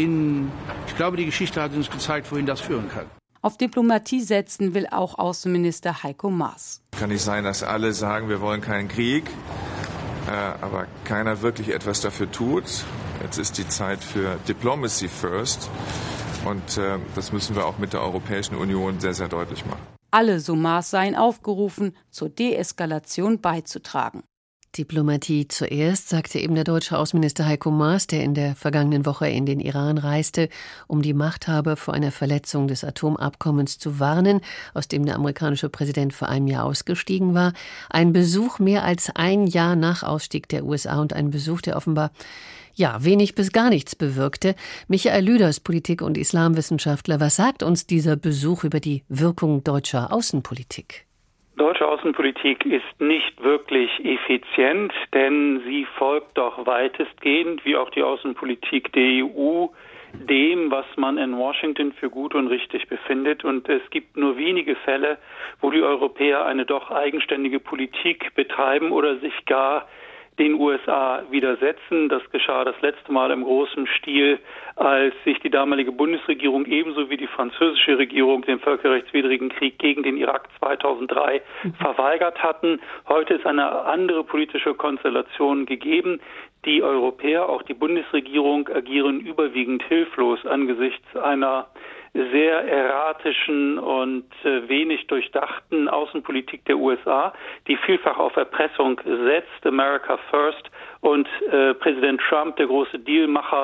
Ich glaube, die Geschichte hat uns gezeigt, wohin das führen kann. Auf Diplomatie setzen will auch Außenminister Heiko Maas. Kann nicht sein, dass alle sagen, wir wollen keinen Krieg, aber keiner wirklich etwas dafür tut. Jetzt ist die Zeit für Diplomacy first und das müssen wir auch mit der Europäischen Union sehr, sehr deutlich machen. Alle, so Maas, seien aufgerufen, zur Deeskalation beizutragen. Diplomatie zuerst, sagte eben der deutsche Außenminister Heiko Maas, der in der vergangenen Woche in den Iran reiste, um die Machthaber vor einer Verletzung des Atomabkommens zu warnen, aus dem der amerikanische Präsident vor einem Jahr ausgestiegen war. Ein Besuch mehr als ein Jahr nach Ausstieg der USA und ein Besuch, der offenbar wenig bis gar nichts bewirkte. Michael Lüders, Politik- und Islamwissenschaftler, was sagt uns dieser Besuch über die Wirkung deutscher Außenpolitik? Deutsche Außenpolitik ist nicht wirklich effizient, denn sie folgt doch weitestgehend, wie auch die Außenpolitik der EU, dem, was man in Washington für gut und richtig befindet. Und es gibt nur wenige Fälle, wo die Europäer eine doch eigenständige Politik betreiben oder sich gar den USA widersetzen. Das geschah das letzte Mal im großen Stil, als sich die damalige Bundesregierung ebenso wie die französische Regierung dem völkerrechtswidrigen Krieg gegen den Irak 2003 verweigert hatten. Heute ist eine andere politische Konstellation gegeben. Die Europäer, auch die Bundesregierung, agieren überwiegend hilflos angesichts einer sehr erratischen und wenig durchdachten Außenpolitik der USA, die vielfach auf Erpressung setzt, America First, und Präsident Trump, der große Dealmacher,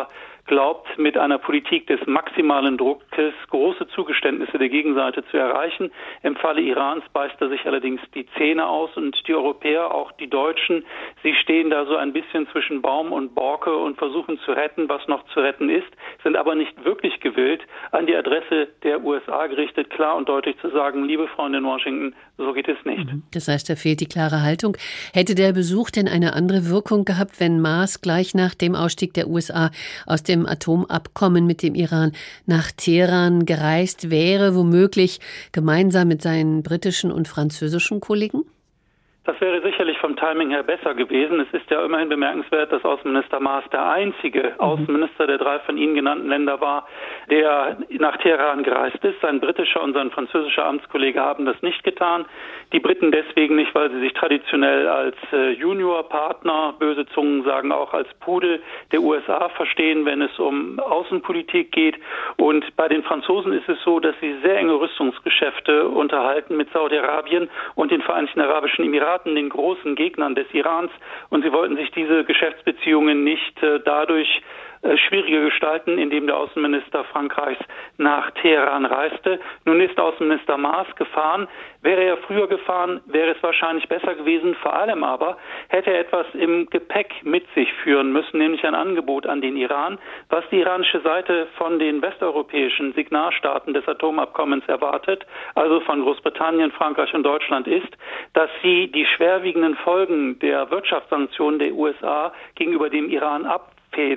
glaubt, mit einer Politik des maximalen Druckes große Zugeständnisse der Gegenseite zu erreichen. Im Falle Irans beißt er sich allerdings die Zähne aus und die Europäer, auch die Deutschen, sie stehen da so ein bisschen zwischen Baum und Borke und versuchen zu retten, was noch zu retten ist, sind aber nicht wirklich gewillt, an die Adresse der USA gerichtet, klar und deutlich zu sagen, liebe Freunde in Washington, so geht es nicht. Das heißt, da fehlt die klare Haltung. Hätte der Besuch denn eine andere Wirkung gehabt, wenn Maas gleich nach dem Ausstieg der USA aus dem Atomabkommen mit dem Iran nach Teheran gereist wäre, womöglich gemeinsam mit seinen britischen und französischen Kollegen? Das wäre sicherlich vom Timing her besser gewesen. Es ist ja immerhin bemerkenswert, dass Außenminister Maas der einzige Außenminister der 3 von Ihnen genannten Länder war, der nach Teheran gereist ist. Sein britischer und sein französischer Amtskollege haben das nicht getan. Die Briten deswegen nicht, weil sie sich traditionell als Juniorpartner, böse Zungen sagen auch als Pudel der USA verstehen, wenn es um Außenpolitik geht. Und bei den Franzosen ist es so, dass sie sehr enge Rüstungsgeschäfte unterhalten mit Saudi-Arabien und den Vereinigten Arabischen Emiraten, den großen Gegnern des Irans, und sie wollten sich diese Geschäftsbeziehungen nicht dadurch schwieriger gestalten, indem der Außenminister Frankreichs nach Teheran reiste. Nun ist Außenminister Maas gefahren. Wäre er früher gefahren, wäre es wahrscheinlich besser gewesen. Vor allem aber hätte er etwas im Gepäck mit sich führen müssen, nämlich ein Angebot an den Iran, was die iranische Seite von den westeuropäischen Signarstaaten des Atomabkommens erwartet, also von Großbritannien, Frankreich und Deutschland, ist, dass sie die schwerwiegenden Folgen der Wirtschaftssanktionen der USA gegenüber dem Iran abfedern.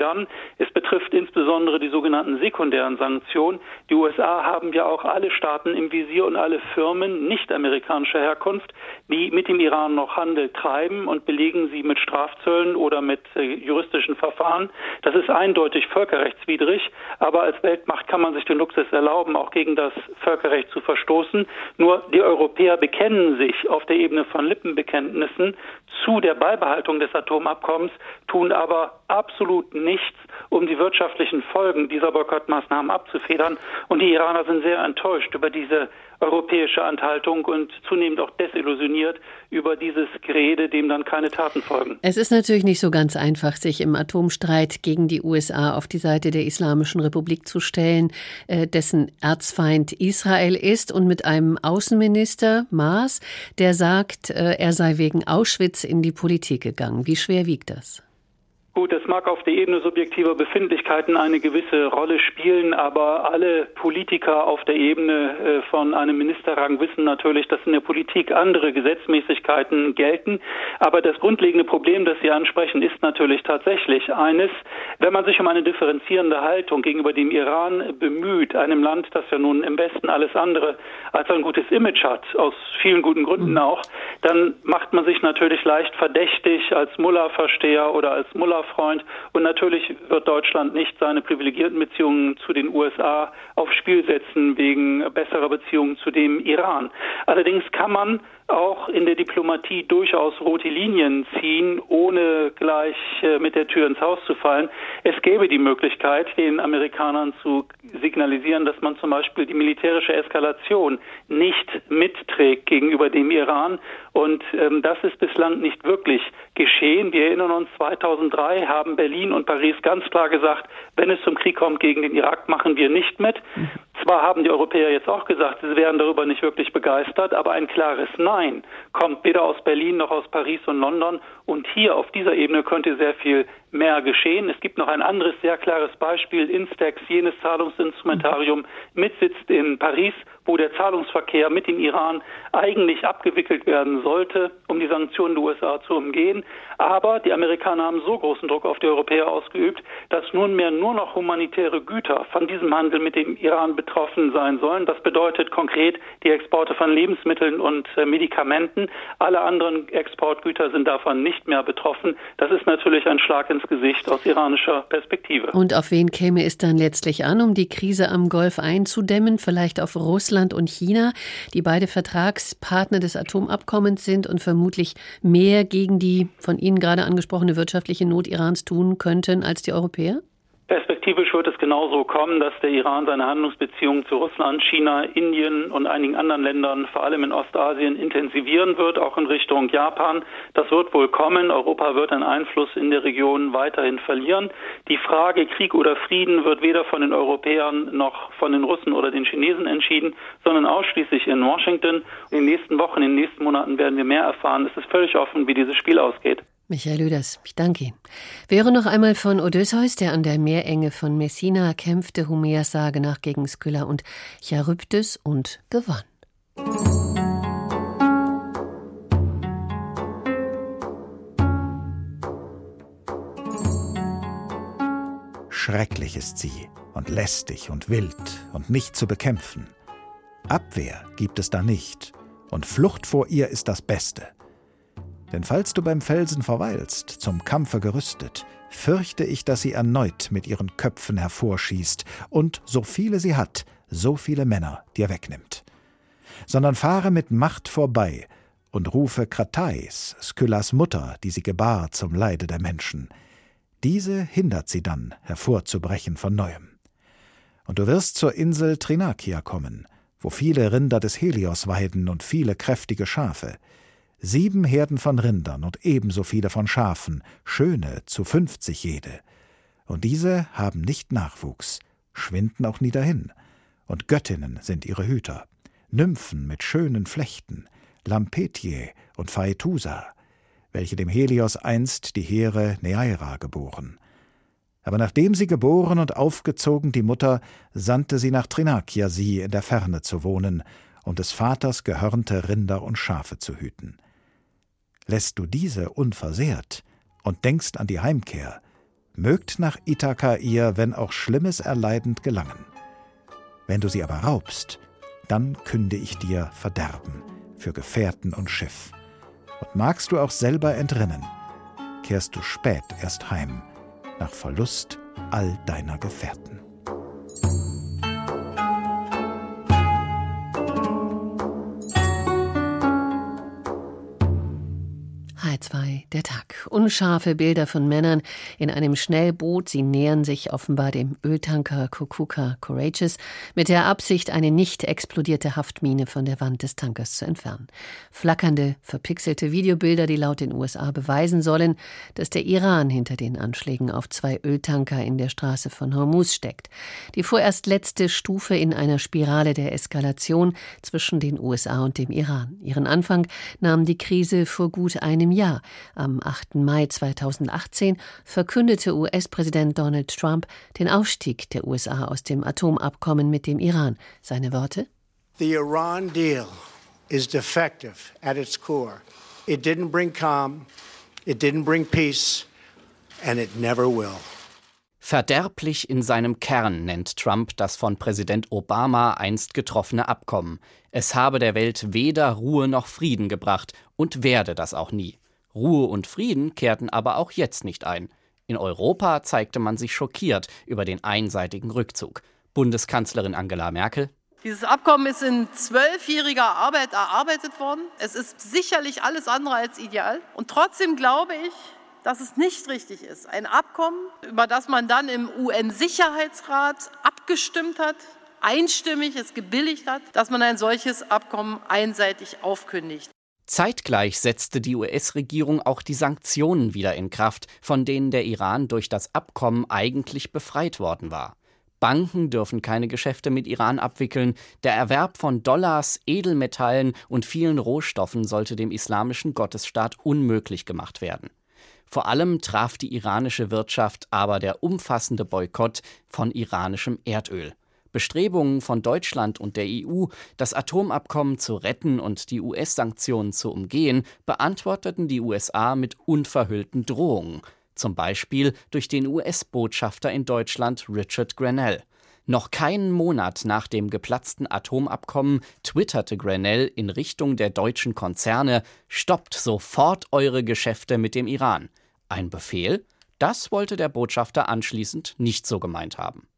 Es betrifft insbesondere die sogenannten sekundären Sanktionen. Die USA haben ja auch alle Staaten im Visier und alle Firmen nicht amerikanischer Herkunft, die mit dem Iran noch Handel treiben, und belegen sie mit Strafzöllen oder mit juristischen Verfahren. Das ist eindeutig völkerrechtswidrig, aber als Weltmacht kann man sich den Luxus erlauben, auch gegen das Völkerrecht zu verstoßen. Nur die Europäer bekennen sich auf der Ebene von Lippenbekenntnissen zu der Beibehaltung des Atomabkommens, tun aber absolut nichts, um die wirtschaftlichen Folgen dieser Boykottmaßnahmen abzufedern. Und die Iraner sind sehr enttäuscht über diese europäische Enthaltung und zunehmend auch desillusioniert über dieses Gerede, dem dann keine Taten folgen. Es ist natürlich nicht so ganz einfach, sich im Atomstreit gegen die USA auf die Seite der Islamischen Republik zu stellen, dessen Erzfeind Israel ist, und mit einem Außenminister, Maas, der sagt, er sei wegen Auschwitz in die Politik gegangen. Wie schwer wiegt das? Gut, es mag auf der Ebene subjektiver Befindlichkeiten eine gewisse Rolle spielen, aber alle Politiker auf der Ebene von einem Ministerrang wissen natürlich, dass in der Politik andere Gesetzmäßigkeiten gelten. Aber das grundlegende Problem, das Sie ansprechen, ist natürlich tatsächlich eines: Wenn man sich um eine differenzierende Haltung gegenüber dem Iran bemüht, einem Land, das ja nun im Westen alles andere als ein gutes Image hat, aus vielen guten Gründen auch, dann macht man sich natürlich leicht verdächtig als Mullah-Versteher oder als Mullah-Freund. Und natürlich wird Deutschland nicht seine privilegierten Beziehungen zu den USA aufs Spiel setzen wegen besserer Beziehungen zu dem Iran. Allerdings kann man auch in der Diplomatie durchaus rote Linien ziehen, ohne gleich mit der Tür ins Haus zu fallen. Es gäbe die Möglichkeit, den Amerikanern zu signalisieren, dass man zum Beispiel die militärische Eskalation nicht mitträgt gegenüber dem Iran. Und das ist bislang nicht wirklich geschehen. Wir erinnern uns, 2003 haben Berlin und Paris ganz klar gesagt, wenn es zum Krieg kommt gegen den Irak, machen wir nicht mit. Zwar haben die Europäer jetzt auch gesagt, sie wären darüber nicht wirklich begeistert, aber ein klares Nein kommt weder aus Berlin noch aus Paris und London. Und hier auf dieser Ebene könnte sehr viel mehr geschehen. Es gibt noch ein anderes sehr klares Beispiel. Instex, jenes Zahlungsinstrumentarium, mitsitzt in Paris, wo der Zahlungsverkehr mit dem Iran eigentlich abgewickelt werden sollte, um die Sanktionen der USA zu umgehen. Aber die Amerikaner haben so großen Druck auf die Europäer ausgeübt, dass nunmehr nur noch humanitäre Güter von diesem Handel mit dem Iran betroffen sein sollen. Das bedeutet konkret die Exporte von Lebensmitteln und Medikamenten. Alle anderen Exportgüter sind davon nicht mehr betroffen. Das ist natürlich ein Schlag ins Gesicht aus iranischer Perspektive. Und auf wen käme es dann letztlich an, um die Krise am Golf einzudämmen? Vielleicht auf Russland und China, die beide Vertragspartner des Atomabkommens sind und vermutlich mehr gegen die von Ihnen gerade angesprochene wirtschaftliche Not Irans tun könnten als die Europäer? Perspektivisch wird es genauso kommen, dass der Iran seine Handlungsbeziehungen zu Russland, China, Indien und einigen anderen Ländern, vor allem in Ostasien, intensivieren wird, auch in Richtung Japan. Das wird wohl kommen. Europa wird einen Einfluss in der Region weiterhin verlieren. Die Frage Krieg oder Frieden wird weder von den Europäern noch von den Russen oder den Chinesen entschieden, sondern ausschließlich in Washington. In den nächsten Wochen, in den nächsten Monaten werden wir mehr erfahren. Es ist völlig offen, wie dieses Spiel ausgeht. Michael Lüders, ich danke Ihnen. Wir hören noch einmal von Odysseus, der an der Meerenge von Messina kämpfte, Homers Sage nach gegen Skylla und Charybdis und gewann. Schrecklich ist sie und lästig und wild und nicht zu bekämpfen. Abwehr gibt es da nicht und Flucht vor ihr ist das Beste. Denn falls du beim Felsen verweilst, zum Kampfe gerüstet, fürchte ich, dass sie erneut mit ihren Köpfen hervorschießt und, so viele sie hat, so viele Männer dir wegnimmt. Sondern fahre mit Macht vorbei und rufe Kratais, Skyllas Mutter, die sie gebar zum Leide der Menschen. Diese hindert sie dann, hervorzubrechen von Neuem. Und du wirst zur Insel Trinakia kommen, wo viele Rinder des Helios weiden und viele kräftige Schafe. 7 Herden von Rindern und ebenso viele von Schafen, schöne, zu 50 jede. Und diese haben nicht Nachwuchs, schwinden auch nie dahin. Und Göttinnen sind ihre Hüter, Nymphen mit schönen Flechten, Lampetie und Phaetusa, welche dem Helios einst die Here Neaira geboren. Aber nachdem sie geboren und aufgezogen die Mutter, sandte sie nach Trinakia sie in der Ferne zu wohnen und des Vaters gehörnte Rinder und Schafe zu hüten. Lässt du diese unversehrt und denkst an die Heimkehr, mögt nach Ithaka ihr, wenn auch Schlimmes erleidend, gelangen. Wenn du sie aber raubst, dann künde ich dir Verderben für Gefährten und Schiff. Und magst du auch selber entrinnen, kehrst du spät erst heim, nach Verlust all deiner Gefährten. H2, der Tag. Unscharfe Bilder von Männern in einem Schnellboot. Sie nähern sich offenbar dem Öltanker Kokuka Courageous mit der Absicht, eine nicht explodierte Haftmine von der Wand des Tankers zu entfernen. Flackernde, verpixelte Videobilder, die laut den USA beweisen sollen, dass der Iran hinter den Anschlägen auf 2 Öltanker in der Straße von Hormuz steckt. Die vorerst letzte Stufe in einer Spirale der Eskalation zwischen den USA und dem Iran. Ihren Anfang nahm die Krise vor gut einem Jahr. Am 8. Mai 2018 verkündete US-Präsident Donald Trump den Ausstieg der USA aus dem Atomabkommen mit dem Iran. Seine Worte? The Iran deal is defective at its core. It didn't bring calm, it didn't bring peace, and it never will. Verderblich in seinem Kern nennt Trump das von Präsident Obama einst getroffene Abkommen. Es habe der Welt weder Ruhe noch Frieden gebracht und werde das auch nie. Ruhe und Frieden kehrten aber auch jetzt nicht ein. In Europa zeigte man sich schockiert über den einseitigen Rückzug. Bundeskanzlerin Angela Merkel: Dieses Abkommen ist in 12-jähriger Arbeit erarbeitet worden. Es ist sicherlich alles andere als ideal. Und trotzdem glaube ich, dass es nicht richtig ist, ein Abkommen, über das man dann im UN-Sicherheitsrat abgestimmt hat, einstimmig es gebilligt hat, dass man ein solches Abkommen einseitig aufkündigt. Zeitgleich setzte die US-Regierung auch die Sanktionen wieder in Kraft, von denen der Iran durch das Abkommen eigentlich befreit worden war. Banken dürfen keine Geschäfte mit Iran abwickeln. Der Erwerb von Dollars, Edelmetallen und vielen Rohstoffen sollte dem islamischen Gottesstaat unmöglich gemacht werden. Vor allem traf die iranische Wirtschaft aber der umfassende Boykott von iranischem Erdöl. Bestrebungen von Deutschland und der EU, das Atomabkommen zu retten und die US-Sanktionen zu umgehen, beantworteten die USA mit unverhüllten Drohungen, zum Beispiel durch den US-Botschafter in Deutschland Richard Grenell. Noch keinen Monat nach dem geplatzten Atomabkommen twitterte Grenell in Richtung der deutschen Konzerne: Stoppt sofort eure Geschäfte mit dem Iran. Ein Befehl? Das wollte der Botschafter anschließend nicht so gemeint haben.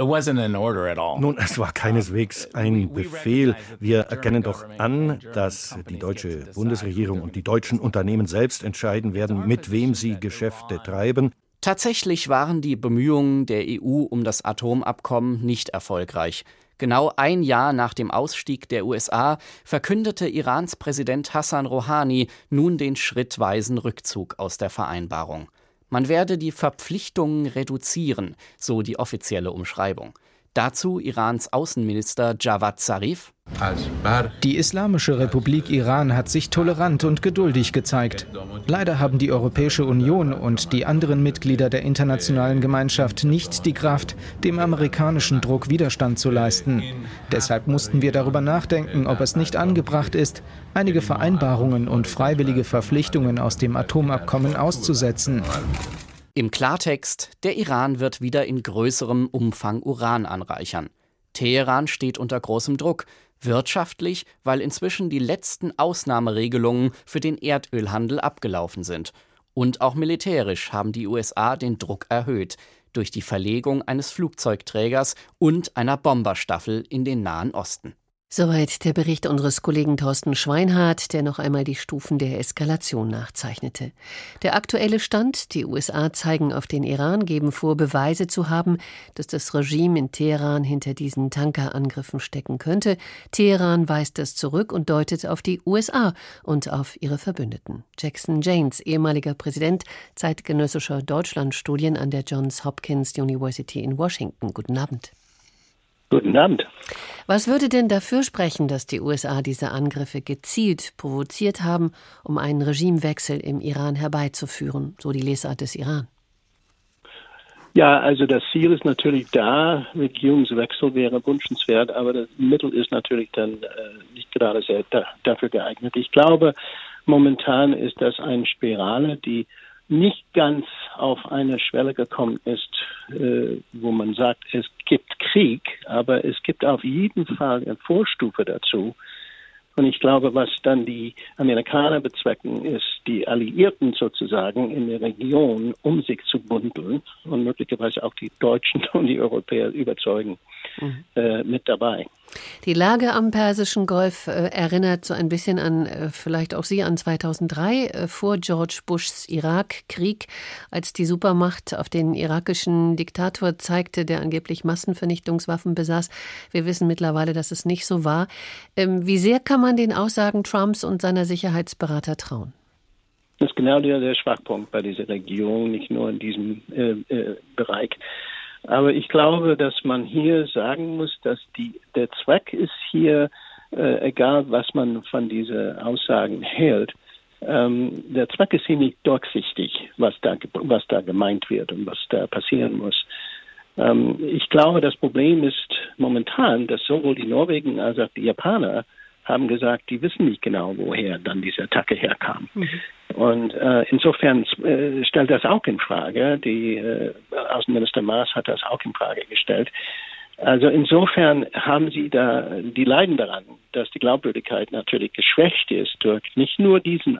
Nun, es war keineswegs ein Befehl. Wir erkennen doch an, dass die deutsche Bundesregierung und die deutschen Unternehmen selbst entscheiden werden, mit wem sie Geschäfte treiben. Tatsächlich waren die Bemühungen der EU um das Atomabkommen nicht erfolgreich. Genau ein Jahr nach dem Ausstieg der USA verkündete Irans Präsident Hassan Rouhani nun den schrittweisen Rückzug aus der Vereinbarung. Man werde die Verpflichtungen reduzieren, so die offizielle Umschreibung. Dazu Irans Außenminister Javad Zarif: Die Islamische Republik Iran hat sich tolerant und geduldig gezeigt. Leider haben die Europäische Union und die anderen Mitglieder der internationalen Gemeinschaft nicht die Kraft, dem amerikanischen Druck Widerstand zu leisten. Deshalb mussten wir darüber nachdenken, ob es nicht angebracht ist, einige Vereinbarungen und freiwillige Verpflichtungen aus dem Atomabkommen auszusetzen. Im Klartext, der Iran wird wieder in größerem Umfang Uran anreichern. Teheran steht unter großem Druck. Wirtschaftlich, weil inzwischen die letzten Ausnahmeregelungen für den Erdölhandel abgelaufen sind. Und auch militärisch haben die USA den Druck erhöht, durch die Verlegung eines Flugzeugträgers und einer Bomberstaffel in den Nahen Osten. Soweit der Bericht unseres Kollegen Thorsten Schweinhardt, der noch einmal die Stufen der Eskalation nachzeichnete. Der aktuelle Stand: Die USA zeigen auf den Iran, geben vor, Beweise zu haben, dass das Regime in Teheran hinter diesen Tankerangriffen stecken könnte. Teheran weist das zurück und deutet auf die USA und auf ihre Verbündeten. Jackson Janes, ehemaliger Präsident zeitgenössischer Deutschlandstudien an der Johns Hopkins University in Washington. Guten Abend. Guten Abend. Was würde denn dafür sprechen, dass die USA diese Angriffe gezielt provoziert haben, um einen Regimewechsel im Iran herbeizuführen, so die Lesart des Iran? Ja, also das Ziel ist natürlich da, Regierungswechsel wäre wünschenswert, aber das Mittel ist natürlich dann nicht gerade sehr dafür geeignet. Ich glaube, momentan ist das eine Spirale, die nicht ganz auf eine Schwelle gekommen ist, wo man sagt, es gibt Krieg, aber es gibt auf jeden Fall eine Vorstufe dazu. Und ich glaube, was dann die Amerikaner bezwecken, ist, die Alliierten sozusagen in der Region um sich zu bundeln und möglicherweise auch die Deutschen und die Europäer überzeugen mit dabei. Die Lage am Persischen Golf erinnert so ein bisschen an, vielleicht auch Sie, an 2003, vor George Bushs Irakkrieg, als die Supermacht auf den irakischen Diktator zeigte, der angeblich Massenvernichtungswaffen besaß. Wir wissen mittlerweile, dass es nicht so war. Wie sehr kann man den Aussagen Trumps und seiner Sicherheitsberater trauen? Das ist genau der Schwachpunkt bei dieser Regierung, nicht nur in diesem Bereich. Aber ich glaube, dass man hier sagen muss, dass der Zweck ist hier, egal was man von diesen Aussagen hält, der Zweck ist hier nicht durchsichtig, was da gemeint wird und was da passieren muss. Ich glaube, das Problem ist momentan, dass sowohl die Norwegen als auch die Japaner haben gesagt, die wissen nicht genau, woher dann diese Attacke herkam. Und insofern stellt das auch in Frage. Die Außenminister Maas hat das auch in Frage gestellt. Also insofern haben sie die leiden daran, dass die Glaubwürdigkeit natürlich geschwächt ist durch nicht nur diesen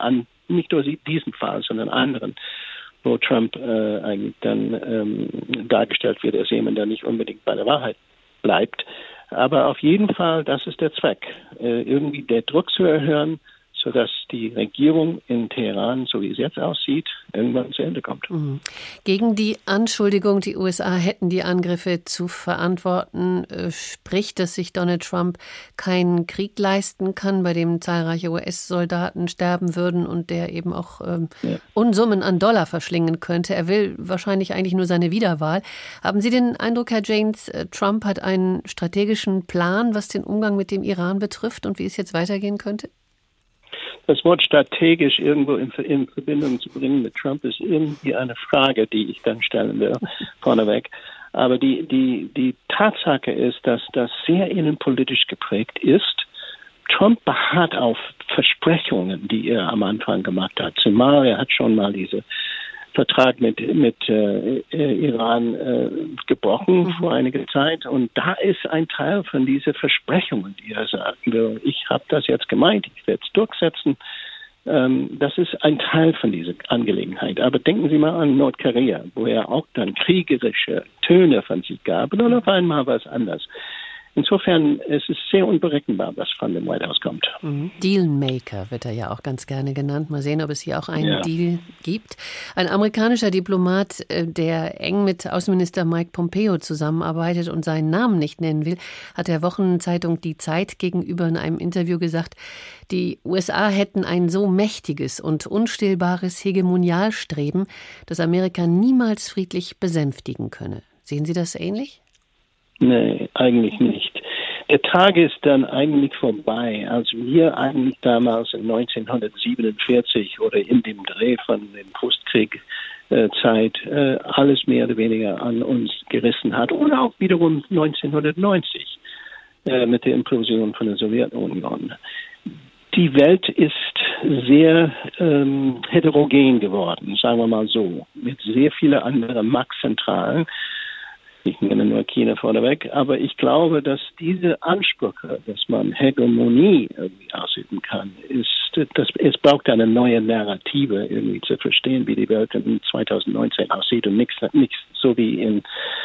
Fall, sondern anderen, wo Trump eigentlich dann dargestellt wird, als jemand, der nicht unbedingt bei der Wahrheit bleibt. Aber auf jeden Fall, das ist der Zweck, irgendwie der Druck zu erhöhen, sodass die Regierung in Teheran, so wie es jetzt aussieht, irgendwann zu Ende kommt. Gegen die Anschuldigung, die USA hätten die Angriffe zu verantworten, spricht, dass sich Donald Trump keinen Krieg leisten kann, bei dem zahlreiche US-Soldaten sterben würden und der eben auch Unsummen an Dollar verschlingen könnte. Er will wahrscheinlich eigentlich nur seine Wiederwahl. Haben Sie den Eindruck, Herr Janes, Trump hat einen strategischen Plan, was den Umgang mit dem Iran betrifft und wie es jetzt weitergehen könnte? Das Wort strategisch irgendwo in Verbindung zu bringen mit Trump ist irgendwie eine Frage, die ich dann stellen will, vorneweg. Aber die Tatsache ist, dass das sehr innenpolitisch geprägt ist. Trump beharrt auf Versprechungen, die er am Anfang gemacht hat. Zumal er hat schon mal diesen Vertrag mit Iran gebrochen vor einiger Zeit. Und da ist ein Teil von diesen Versprechungen, die er sagt, ich habe das jetzt gemeint, ich werde es durchsetzen. Das ist ein Teil von dieser Angelegenheit. Aber denken Sie mal an Nordkorea, wo er auch dann kriegerische Töne von sich gab und dann auf einmal was anderes. Insofern es ist sehr unberechenbar, was von dem White House kommt. Dealmaker wird er ja auch ganz gerne genannt. Mal sehen, ob es hier auch einen Deal gibt. Ein amerikanischer Diplomat, der eng mit Außenminister Mike Pompeo zusammenarbeitet und seinen Namen nicht nennen will, hat der Wochenzeitung Die Zeit gegenüber in einem Interview gesagt, die USA hätten ein so mächtiges und unstillbares Hegemonialstreben, das Amerika niemals friedlich besänftigen könne. Sehen Sie das ähnlich? Nee, eigentlich nicht. Der Tag ist dann eigentlich vorbei, als wir eigentlich damals in 1947 oder in dem Dreh von dem Postkrieg-Zeit alles mehr oder weniger an uns gerissen hat. Oder auch wiederum 1990 mit der Implosion von der Sowjetunion. Die Welt ist sehr heterogen geworden, sagen wir mal so, mit sehr vielen anderen Machtzentralen. Ich nenne nur China vorneweg, aber ich glaube, dass diese Ansprüche, dass man Hegemonie irgendwie ausüben kann, es braucht eine neue Narrative irgendwie zu verstehen, wie die Welt in 2019 aussieht und nichts so wie in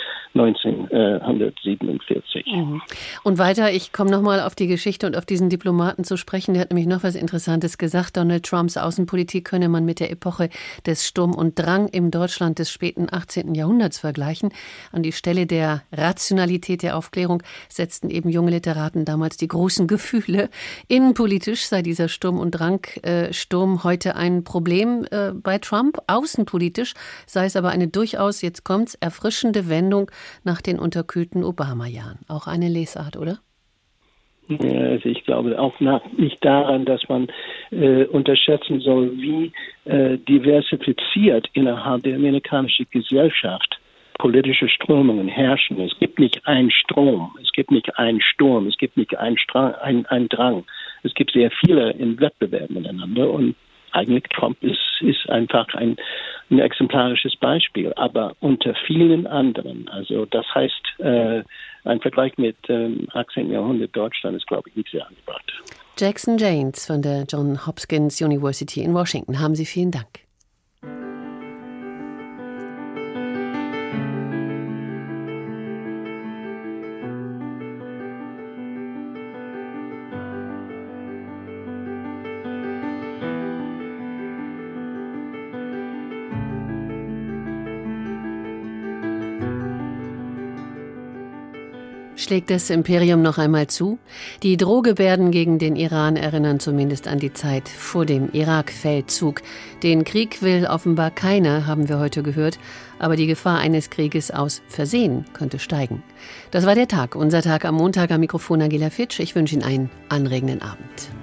1947. Und weiter, ich komme nochmal auf die Geschichte und auf diesen Diplomaten zu sprechen. Der hat nämlich noch was Interessantes gesagt. Donald Trumps Außenpolitik könne man mit der Epoche des Sturm und Drang im Deutschland des späten 18. Jahrhunderts vergleichen. An die Stelle der Rationalität der Aufklärung setzten eben junge Literaten damals die großen Gefühle. Innenpolitisch sei dieser Sturm- und Drang-Sturm heute ein Problem bei Trump. Außenpolitisch sei es aber eine durchaus, jetzt kommt's, erfrischende Wendung nach den unterkühlten Obama-Jahren. Auch eine Lesart, oder? Ja, also ich glaube auch nicht daran, dass man unterschätzen soll, wie diversifiziert innerhalb der amerikanischen Gesellschaft politische Strömungen herrschen. Es gibt nicht einen Strom, es gibt nicht einen Sturm, es gibt nicht einen Drang. Es gibt sehr viele in Wettbewerb miteinander und eigentlich Trump ist einfach ein exemplarisches Beispiel, aber unter vielen anderen. Also das heißt, ein Vergleich mit 18. Jahrhundert Deutschland ist, glaube ich, nicht sehr angebracht. Jackson Janes von der Johns Hopkins University in Washington. Haben Sie vielen Dank. Schlägt das Imperium noch einmal zu? Die Drohgebärden gegen den Iran erinnern zumindest an die Zeit vor dem Irak-Feldzug. Den Krieg will offenbar keiner, haben wir heute gehört, aber die Gefahr eines Krieges aus Versehen könnte steigen. Das war der Tag, unser Tag am Montag, am Mikrofon Angela Fitsch. Ich wünsche Ihnen einen anregenden Abend.